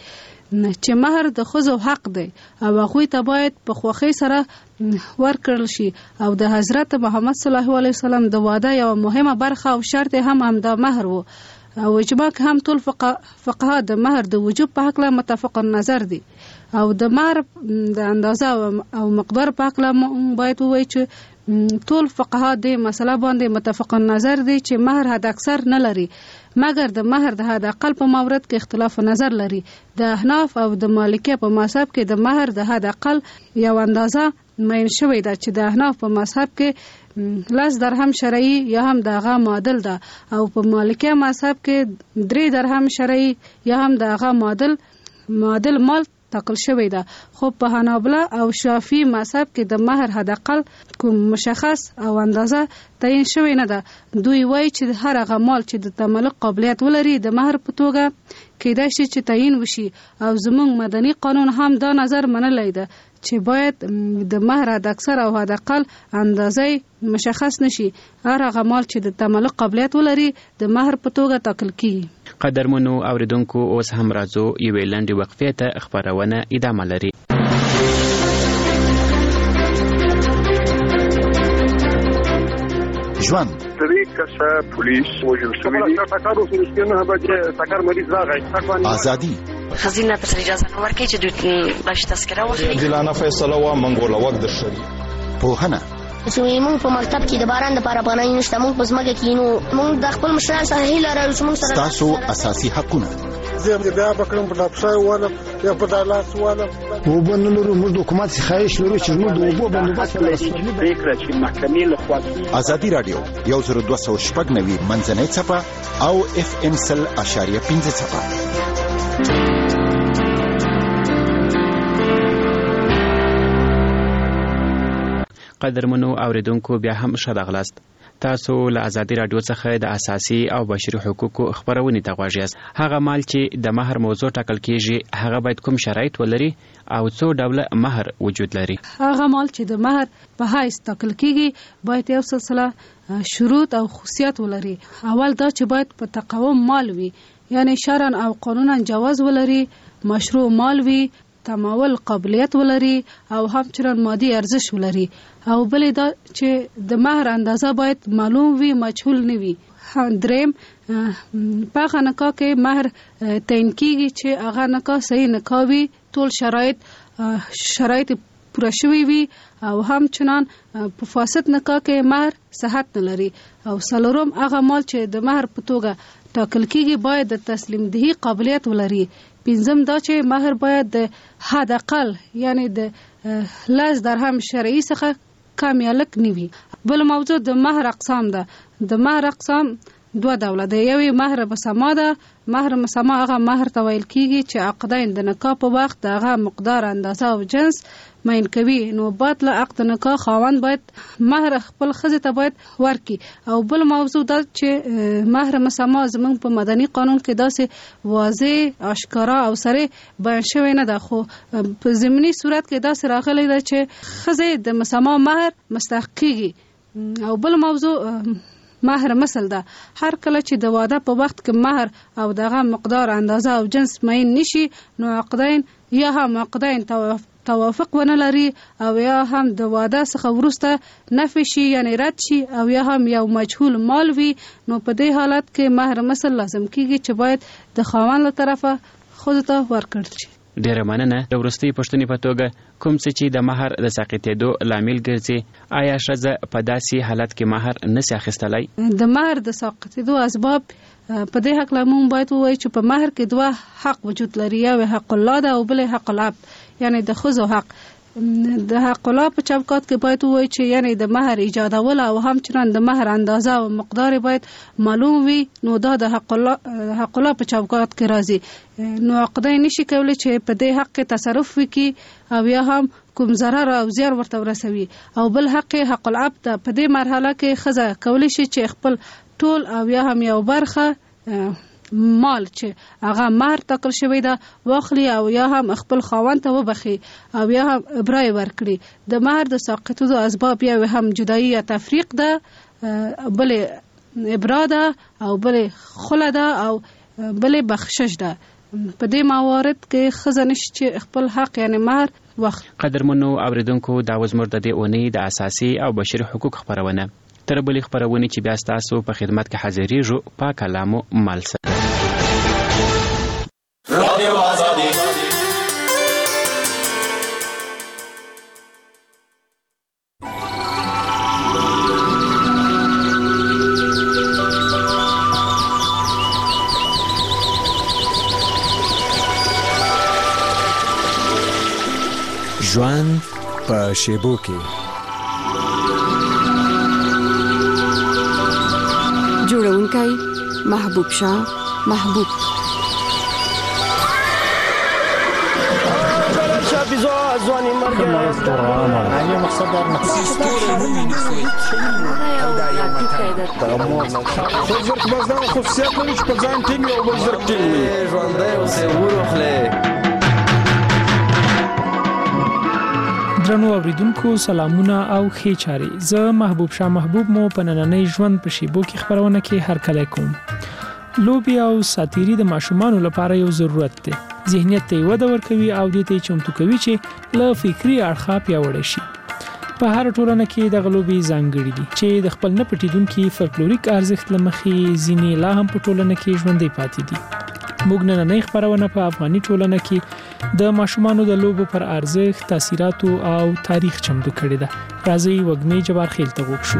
چې مہر د ښځو حق دی او هغوی ته باید په خوښۍ سره ورکړل شي. او د حضرت محمد صلی الله علیه وسلم د واده یو مهمه برخه او شرط هم همدا مہر وو. او اجماع هم ټول فقها د مہر د وجوب په حق له متفق النظر دي. او د مہر د اندازه او مقدار په حق له باید ووایي چې ټول فقها د مسله باندې متفق النظر دي چې مہر حد اکثر نه لري، مګر د مہر د حد اقل په مورد کې اختلاف نظر لري. د احناف او د مالکیه په مذهب کې د مہر د حد اقل یو اندازه مین شوی دا چې د احناف په مذهب کې لاس درهم شرعي یا هم دغه معادل ده او په مالکیه مذهب کې درې درهم شرعي یا هم دغه معادل معادل مال ټاکل شوی ده. خو په حنابلة او شافعي مذهب کې د مہر حداقل کوم مشخص او اندازه تعیین شوی نه ده. دوی وایي چې هر هغه مال چې د تملک قابلیت ولري د مہر په توګه کېدای شي چې تعیین وشي او زموږ مدني قانون هم دا نظر منلی ده چې باید د مہر حد اکثر او حد اقل اندازې مشخص نشي. هر هغه مال چې د تملک قابلیت ولري د مہر په توګه ټاکل کیږي. قدرمنو اوریدونکو اوس هم راځو یوې لنډې وقفې ته خپرونه ادامه لري. ژوند درې کسه پولیس وژل شوي دي. ټکر وشو چې نه به ټکر مریض راغی. ازادي خزینه تر اجازه نه ورکړي چې دوی باش تذکره واخلي. عادلانه فیصله و منګول وخت د شری پوهنه چې موږ په مکتب کې د باران لپاره پناه نشته، موږ په ځمکه کې نو موږ د خپل مشران سره هیله لرو چې موږ سره تاسو اساسي حقونه زه بیا بکرم په لپسای والا یا په دالاس والا او بنلورو موږ د حکومت څخه خواهش لرو چې موږ د اوبو بندوبست ولرو. پریکړه چې محکمې له خوا ازادي رادیو یو زر دوه سوه شپږ نوي منځنۍ څپه او اف ام سل اشاریه پنځه څپه. قدرمنو اوریدونکو بیا هم ښه راغلاست. تاسو له ازادي رادیو څخه د اساسي او بشري حقوقو خبرونه ته غواړئ. هغه مال چې د مہر موضوع ټاکل کیږي هغه باید کوم شرایط ولري او څو ډوله مہر وجود لري؟ هغه مال چې د مہر په حیث ټاکل کیږي باید یو سلسله شروط او خصوصیات ولري. اول دا چې باید په تقوم مال وي، یعنی شرعاً او قانونا جواز ولري، مشروع مال وي، تمول قابلیت ولري او همچنان مادي ارزش ولري. او بلې دا چې د مہر اندازه باید معلوم وي، مجهول نه وي. دریم په هغه نکاح کې مہر تعیین کیږي چې هغه نکاح صحیح نکاح وي، ټول شرایط شرایط پوره شوي وي او همچنان په فاسد نکاح کې مہر صحت نه لري. او څلورم هغه مال چې د مہر په توګه ټاکل کیږي باید د تسلیم دهي قابلیت ولري. پنځم دا چې مہر باید د حد اقل یعنی د لاس درهم شرعي څخه کم یا لږ نه وي. بل موضوع د مہر اقسام ده. د مہر اقسام دوه ډوله ده. یوې مہر مسما ده. مہر مسما هغه مہر ته ویل کیږي چې عقدین د نکاح په وخت د هغه مقدار، اندازه او جنس مین کوي. نو بعد له عقد نکاح خاوند باید مہر خپل ښځې ته باید ورکړي. او بل موضوع ده چې مہر مسما زموږ په مدني قانون کې داسې واضح اشکارا او سره بیان شوی نه ده، خو په ضمني صورت کې داسې راغلی ده چې ښځې د مسما مہر مستحق کیږي. او بل موضوع مہر مثل ده. هر کله چې د واده په وخت کې مہر او دغه مقدار، اندازه او جنس معین نشي نو عقدین یا هم عقدین توافق ونه لري او یا هم د واده څخه وروسته نفي شي یعنی رد شي او یا هم یو مجهول مال وي، نو په دې حالت کې مہر مثل لازم کیږي چې باید د خاوند له طرفه خود ته ورکړل شي. ډیره مننه. د وروستۍ پوښتنې په توګه کوم څه چې د مہر د ساقطېدو لامل ګرځي، آیا ښځه په داسې حالت کې مہر نشي اخیستلی؟ د مہر د ساقطېدو اسباب په دې حق لمون باید ووایي چې په مہر کې دوه حق وجود لري. یو حق الله ده او بل حق العبد یعنی د ښځو حق. د حق الله په چوکاټ کې باید ووایي چې یعنی د مہر ایجادول او همچنان د مہر اندازه او مقدار باید معلوم وي. نو دا د حق الله حق الله په چوکاټ کې راځي. نو عقدای نشي کولی چې په دې حق کې تصرف وکړي او یا هم کوم ضرر او زیار ورته ورسوي. او بل حق حق العبد په دې مرحله کې ښځه کولی شي چې خپل ټول او یا هم یو برخه مال چې هغه مہر ټاکل شوی ده واخلي او یا هم خپل خاوند ته وبخي او یا هم ابرای ورکړي. د مہر د ساقطېدو اسباب یو هم جدایي یا تفریق ده، بل ابرا ده او بل خله ده او بل بخشش ده. په دې موارد کې ښځه نشي چې خپل حق یعنی مہر واخلي. قدرمنو اوریدونکو دا وزمر د دې اونۍ د اساسي او بشري حقوق خبرونه. تر بلې خبرونه چې بیا ستاسو په خدمت کې حاضرېږو په کلامو مال سره. رادیو آزادي ژوند په شیبو کې. جوړونکی محبوب شاه محبوب. ځواني مرګ نه مقصد در نه زرک بس دا خصوصیت لري چې په ځان ټینګ او بل زرک ټینګ وي. ژوندی اوسې وروخلې. درنو اوریدونکو سلامونه او ښې چارې. زه محبوب شاه محبوب مو په نننۍ ژوند په شیبو کې خبرونه کې هرکلی کوم. لوبې او ساتیري د ماشومانو لپاره یو ضرورت دی. ذهنیت ته وده ورکوي او دې ته چمتو کوي چې له فکری اړخه پیاوړی شي. په هر ټولنه کې د غلوبې ځانګړي دي چې د خپل نه پټیدونکو فولکلوریک ارزښت لمخې ځینې لا هم په ټولنه کې ژوندۍ پاتې دي. موږ نننۍ خبرونه په افغاني ټولنه کې د ماشومانو د لوبو پر ارزښت، تاثیراتو او تاریخ چمتو کړی ده. راځي وګمې جبار خیل ته وګورو.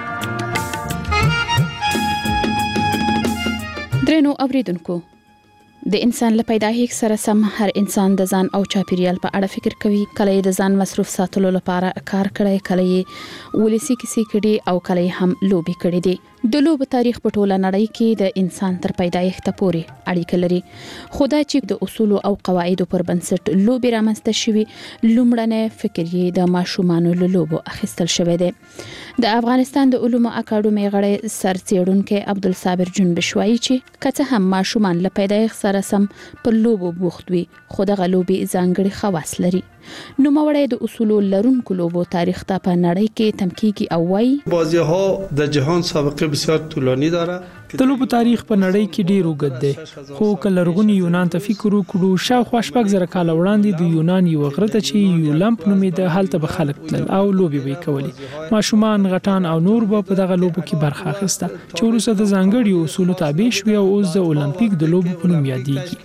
درنو اوریدونکو، د انسان له پیدایښت سره سم هر انسان د ځان او چاپیریال په اړه فکر کوي. کله د ځان مصروف ساتلو لپاره کار کړی، کله ولسی کیسې کړي او کله هم لوبي کړي دي. د لوبو تاریخ په ټوله نړۍ کې د انسان تر پیدایښت پورې اړیکه لري. خو دا چې د اصول او قواعدو پر بنسټ لوبي رامنځته شوي، لومړنی فکر یې د ماشومانو له لوبو اخیستل شوی دی. د افغانستان د علومو اکاډمۍ غړی سرڅېړونکی عبدالصابر جنبش وایي چې که څه هم ماشومان له پیدایښت سره سم پر لوبو بوخت وي، خو دغه لوبي ځانګړي خواص لري. نوموړی د اصولو لرونکو لوبو تاریخ ته په نړۍ کې تمکیږي او وایي بازی‌ها د جهان سابقه بسیار طولانی داره. د لوبو تاریخ په نړۍ کې ډیر اوږد دی، خو کله لرغوني یونان ته فکر وکړو، شاوخوا شپږ زره کاله وړاندې د یونان یو غره ته چې یولمپ نومېده، هلته به خلک تلل او لوبې به کولې. ماشومان، غټان او نور به په دغه لوبو کې برخه اخیسته چې وروسته د ځانګړي اصولو تابع شوي او اوس د اولمپیک د لوبو په نوم یادېږي.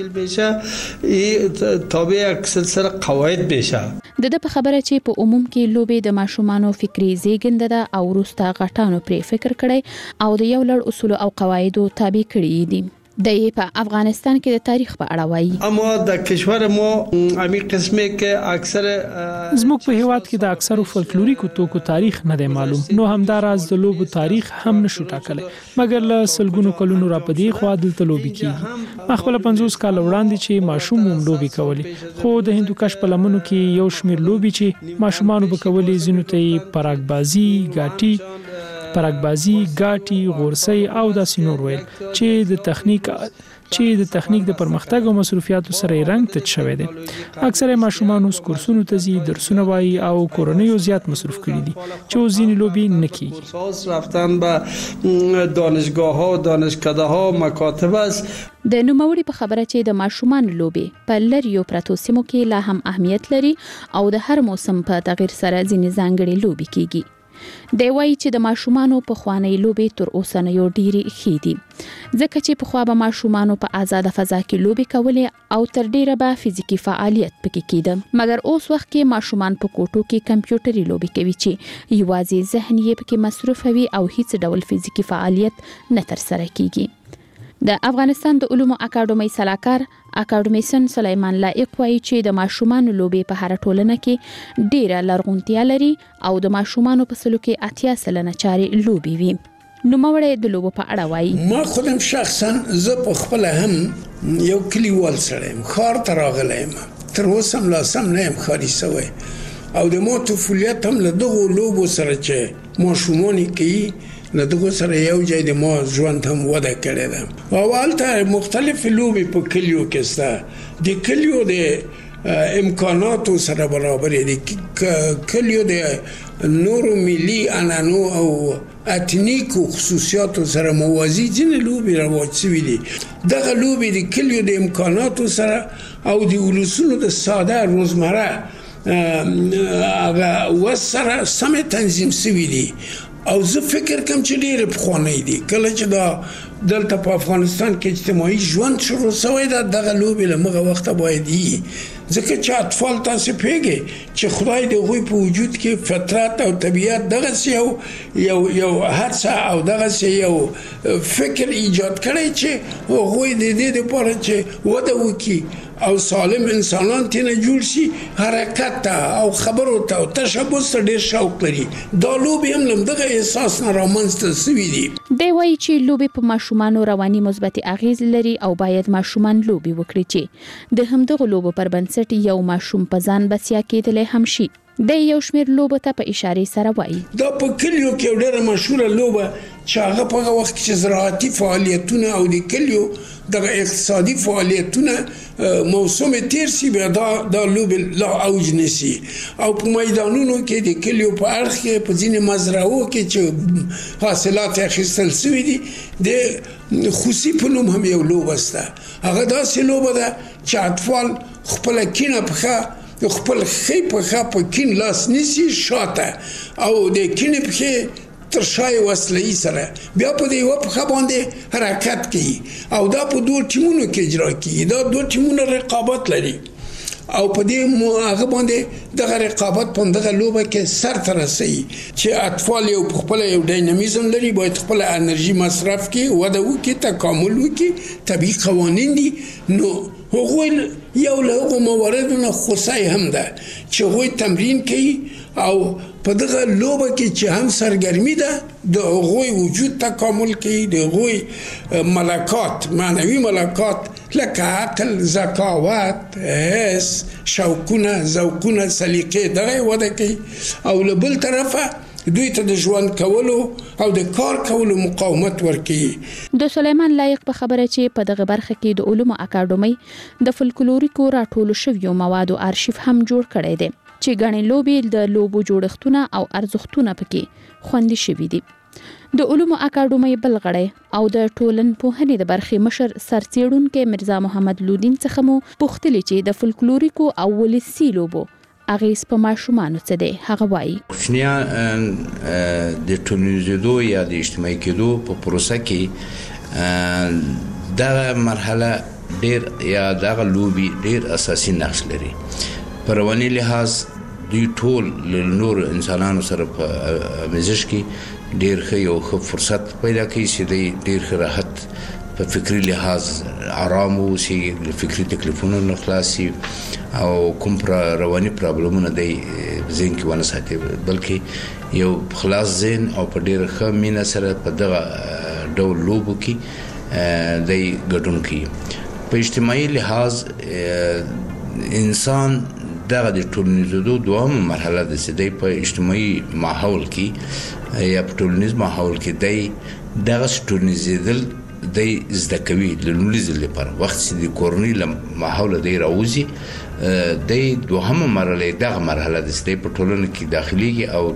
تابع یک سلسله قواعد بشه. د د په خبره چې په عموم کې لوبې د ماشومانو فکری زیږنده ده او وروسته غټانو پرې فکر کړي او د یو لړ اصول او قواعدو تابع کړي دي. د په افغانستان کې د تاریخ په اړه وایي. اما د کشور ما امی قسمه کې اکثر زموږ په هیواد کې د اکثرو فولکلوریکو توکو تاریخ نه دی معلوم، نو همداراز د لوبو تاریخ هم نشو ټاکلی، مګر له سلګونو کلونو را پدې خو دلته لوبي کیږي. خپل پنځوس کال وړاندې چې ماشوم هم لوبي کولې، خو د هندوکش په لمنو کې یو شمیر لوبي چې ماشومان به کولې زینو ته پراګ بازی، ګاټي پرګبازي، ګاټي، غورسي او د سينور ویل چې د تخنیک چې د تخنیک د پرمختګ او مصرفیاتو سره رنګ تچ شوی دی. اکثره ماشومان اوس کورسونو ته ځي، درسونه وایي او کورنۍ زیات مصرف کړي دي چې ځینې لوبي نه کیږي. رفتن به دانشگاه‌ها، دانشکده‌ها، مکاتب است. د نوموړي په خبره چې د ماشومان لوبي په لریو پرتو سیمو کې لا هم اهمیت لري او د هر موسم په تغیر سره ځینې ځانګړي لوبي کیږي. دی وایي چې د ماشومانو په خوانې لوبې تر اوسنیو ډېرې ښې دي، ځکه چې په خوا به ماشومانو په آزاده فضا کې لوبې کولې او تر ډېره به فزیکي فعالیت پکې کېده. مګر اوس وخت کې ماشومان په کوټو کې کمپیوټري لوبې کوي چې یوازې ذهن یې پکې مصروف وي او هیڅ ډول فزیکي فعالیت نه ترسره کیږي. د افغانستان د علومو اکاډمۍ سلاکار اکاډمیسن سلیمان لایق وایي چې د ماشومانو لوبې په هر ټولنه کې ډېره لرغونتیا لري او د ماشومانو په سلو کې اتیا سلنه چارې لوبې وي. نوموړی د لوبو په اړه وایي. ما خودم شخصا زه په خپل هم یو کلیوال سره یم، ښار ته راغلی یم، تر اوسه هم لا سم نه یم ښاري سوی او د ما طفولیت هم له دغو لوبو سره چې ماشومان یې کوي له دغو سره یو ځای د ما ژوند هم وده کړې ده. او هلته مختلفې لوبې په کلیو کې شته، د کلیو د امکاناتو سره برابرې دي، کلیو د نورو ملي عنعنو او اتنیکو خصوصیاتو سره موازی ځینې لوبې رواج شوي دي. دغه لوبې د کلیو د امکاناتو سره او د ولسونو د ساده روزمره هغه وس سره سمې تنظیم شوي دي او زه فکر کوم چې ډېرې پخوانۍ دي. کله چې دا دلته په افغانستان کې اجتماعي ژوند شروع شوی ده، دغه لوبې له هغه وخته باید وي، ځکه چې اطفال تاسې پوهېږئ چې خدای د هغوی په وجود کې فطرت او طبیعت دغسې یو یو یو هڅه او دغسې یو فکر ایجاد کړی چې هغوی د دې دپاره چې وده وکړي او سالم انسانان تینه جوړ شي حرکت ته او خبرو ته او تشبث ته ډېر شوق لري. دا لوبې هم له دغه احساس نه رامنځته شوي دي. دی وایي چې لوبې په ماشومانو رواني مثبت اغیز لري او باید ماشومان لوبې وکړي چې د همدغه لوبو پر بنسټ یو ماشوم په ځان بسیا کېدلی هم شي. د یو شمېر لوبو ته په اشارې سره وایي دا په کلیو کې یو ډېره مشهوره لوبه چې هغه په هغه وخت کې چې زراعتي فعالیتونه او د کلیو دغه اقتصادي فعالیتونه موسم تیر شي بیا دا دا لوبې لا اوج نیسي او په میدانونو کې د کلیو په اړخ کې په ځینې مزرعو کې چې حاصلات اخیستل شوي دي د خوسي په نوم هم یو لوبه شته. هغه داسې لوبه ده چې اطفال خپله کینه پښه خپل خې پښه په کین لاس نیسي شاته او د کینې پښې تر شای وسلې سره بیا په دې یوه پښه باندې حرکت کوي او دا په دوه ټیمونو کې اجرا کیږي. دا دوه ټیمونه رقابت لري او په دې هغه باندې دغه رقابت په دغه لوبه کې سر ته رسوي چې اطفال یو خپل یو ډاینامیزم لري، باید خپل انرژي مصرف کړي، وده وکړي، تکامل وکړي، طبیعي قوانین دي. نو هغوی یو له هغو مواردو نه خوسای هم ده چې هغوی تمرین کوي او په دغه لوبه کې چې هم سرګرمي ده د هغوی وجود تکامل کوي، د هغوی ملکات معنوي ملکات لکه عقل، ذکاوت، حس، شوقونه، ذوقونه، سلیقې دغه وده کوي او له بل طرفه دوی ته د ژوند کولو او د کار کولو مقاومت ورکوي. د سلیمان لایق په خبره چې په دغه برخه کې د علومو اکاډمۍ د فولکلوریکو راټولو شویو موادو آرشیف هم جوړ کړی دی چې ګڼې لوبې د لوبو جوړښتونه او ارزښتونه پکې خوندي شوي دي. د علومو اکاډمۍ بل غړی او د ټولنپوهنې د برخې مشر سرڅېړونکی مرزا محمد لودین څخه مو پوښتلي چې د فولکلوریکو او ولسي لوبو اغیز په ماشومانو څه دی. هغه وایي کوچنیان د ټولنیزېدو یا د اجتماعي کېدو په پروسه کې دغه مرحله ډېر یا دغه لوبې ډېر اساسي نقش لري. په رواني لحاظ دوی ټول له نورو انسانانو سره په مزج کې ډېر ښه یو ښه فرصت پیدا کوي چې دوی ډېر ښه راحت په فکري لحاظ آرام اوسي، له فکري تکلیفونو نه خلاص شي او کوم رواني پرابلمونه دی ذهن کې ونه ساتي، بلکې یو خلاص ذهن او په ډېره ښه مینه سره په دغه ډول لوبو کې دی ګډون کوي. په اجتماعي لحاظ انسان دغه د ټولنیزېدو دوهمه مرحله ده چې دی په اجتماعي ماحول کې یا په ټولنیز ماحول کې دی دغه ټولنیزېدل دی زده کوي له لومړي ځل لپاره. وخت چې د کورنۍ له ماحوله دی راوځي دی دوهمه مرحله دغه مرحله ده چې دی په ټولنه کې داخليږي او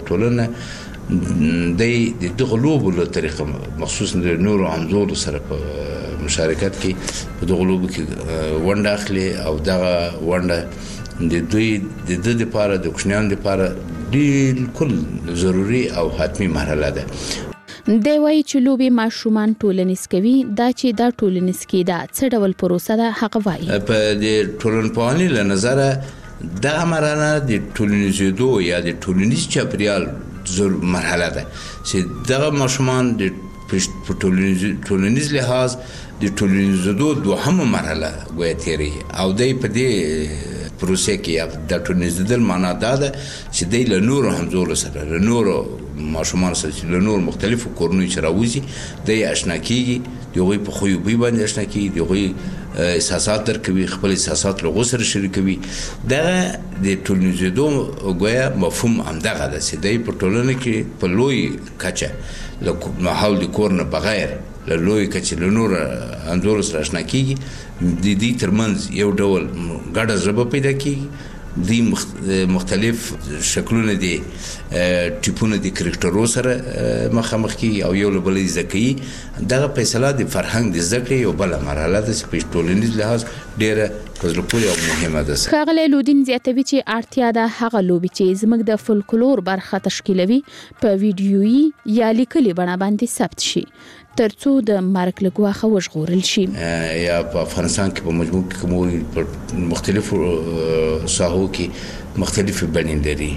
ټولنه دی د دغه لوبو له طریقه مخصوصا د نورو انځورو سره په مشارکت کې په دغه لوبو کې ونډه اخلي او دغه ونډه د دوی د د لپاره د کوچنیانو لپاره بالکل ضروري او حتمی مرحله ده. دی وایي چې لوبې ماشومان ټولنیز کوي. دا چې دا ټولنیز کېدا څه ډول پروسه ده هغه وایي. په د ټولنپوهنې له نظره دغه مرحله د ټولنیزېدو یا د ټولنیز چاپریال مرحله ده چې دغه ماشومان د په ټولنیز لحاظ د ټولنیزېدو دوهمه مرحله ګویا تېروي او دی په دې پروسه کې یا د ټولنیزېدل معنا دا ده چې دی له نورو همزولو سره له نورو ماشومان سره چې له نورو مختلفو کورنیو چې راوځي دی اشنا کېږي، د هغوی په خوی بوی باندې اشنا کېږي، د هغوی احساسات درک کوي، خپل احساسات له هغو سره شریکوي. دغه د ټولنیزېدو ګویا مفهوم همدغه ده چې دی په ټولنه کې په لوی کچه له ماحول د کور نه بغیر له لوی کچې له نورو انځورو سره اشنا کېږي. د دې ترمنځ یو ډول ګډه ژبه پیدا کېږي، دی مختلف شکلونه دي ټیپونه د کرکټرو سره مخامخ کېږي او یو له بله زده کوي. دغه فیصله د فرهنګ د زده کړې یو بله مرحله ده چې په ټولنیز لحاظ ډېره په زړه پورې او مهمه ده. ښاغلی لودین زیاتوي چې اړتیا ده هغه لوبې چې زموږ د فولکلور برخه تشکیلوي په ویډیویي یا لیکلي بڼه باندې ثبت شي ترڅو د مرګ له ګواښه وژغورل شي. یا په افغانستان کې په مجموع کې کوم په مختلفو ساحو کې مختلفې بڼې لري.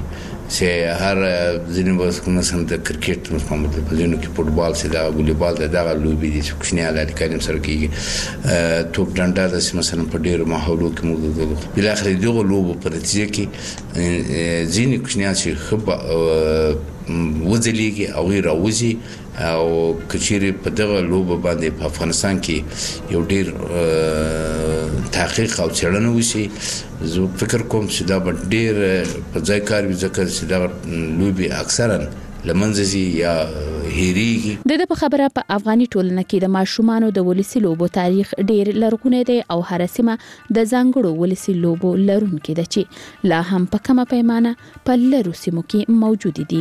چې هر ځینې بس مثلا د کرکټ مثلا په ځینو کې فوټبال سي دا والیبال دا دغه لوبي دي چې کوچنی علاقه کریم سره کېږي توپ ډنډا د مثلا په ډیرو ماحولو کې موږ بل اخر دغه لوبو په نتیجه کې ځینې کوچنی چې خبره وځلېږي او راوځي او کچېرې په دغه لوبه باندې په افغانستان کې یو ډیر تحقیق او څېړنه وشي زه فکر کوم چې دا به ډیر په ځای کار وي ځکه چې دا لوبې اکثرا لمنځي یا هېریږي. د په خبره په افغاني ټولنه کې د ماشومانو د ولسی لوبو تاریخ ډیر لرغونی دی او هر سیمه د ځانګړو ولسی لوبو لرونکي ده چې لا هم په کومه پیمانه په لرو سیمو کې موجود دي.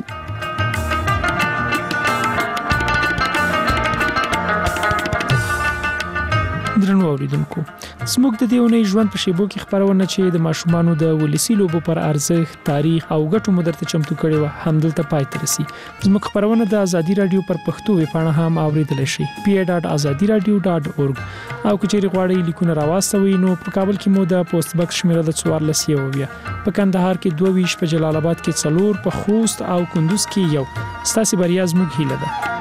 درنو اوریدونکو زموږ د دې اونۍ ژوند په شیبو کې خبرونه چې د ماشومانو د ولسی لوبو پر ارزښت تاریخ او ګټو مدرته چمتو کړي و همدلته پای ته رسي. زموږ خبرونه د ازادي رادیو پر پښتو ویبپاڼه هم اوریدل شي پی ای ډاټ ازادي رادیو ډاټ اورګ او کچېری غواړئ لیکونه راوستوي نو په کابل کې مو د پوسټ باکس شمیره د څوار لسی وویا په کندهار کې دوه ویش په جلال آباد کې څلور په خوست او کندوز کې یو ستاسو بریا زموږ هیله ده.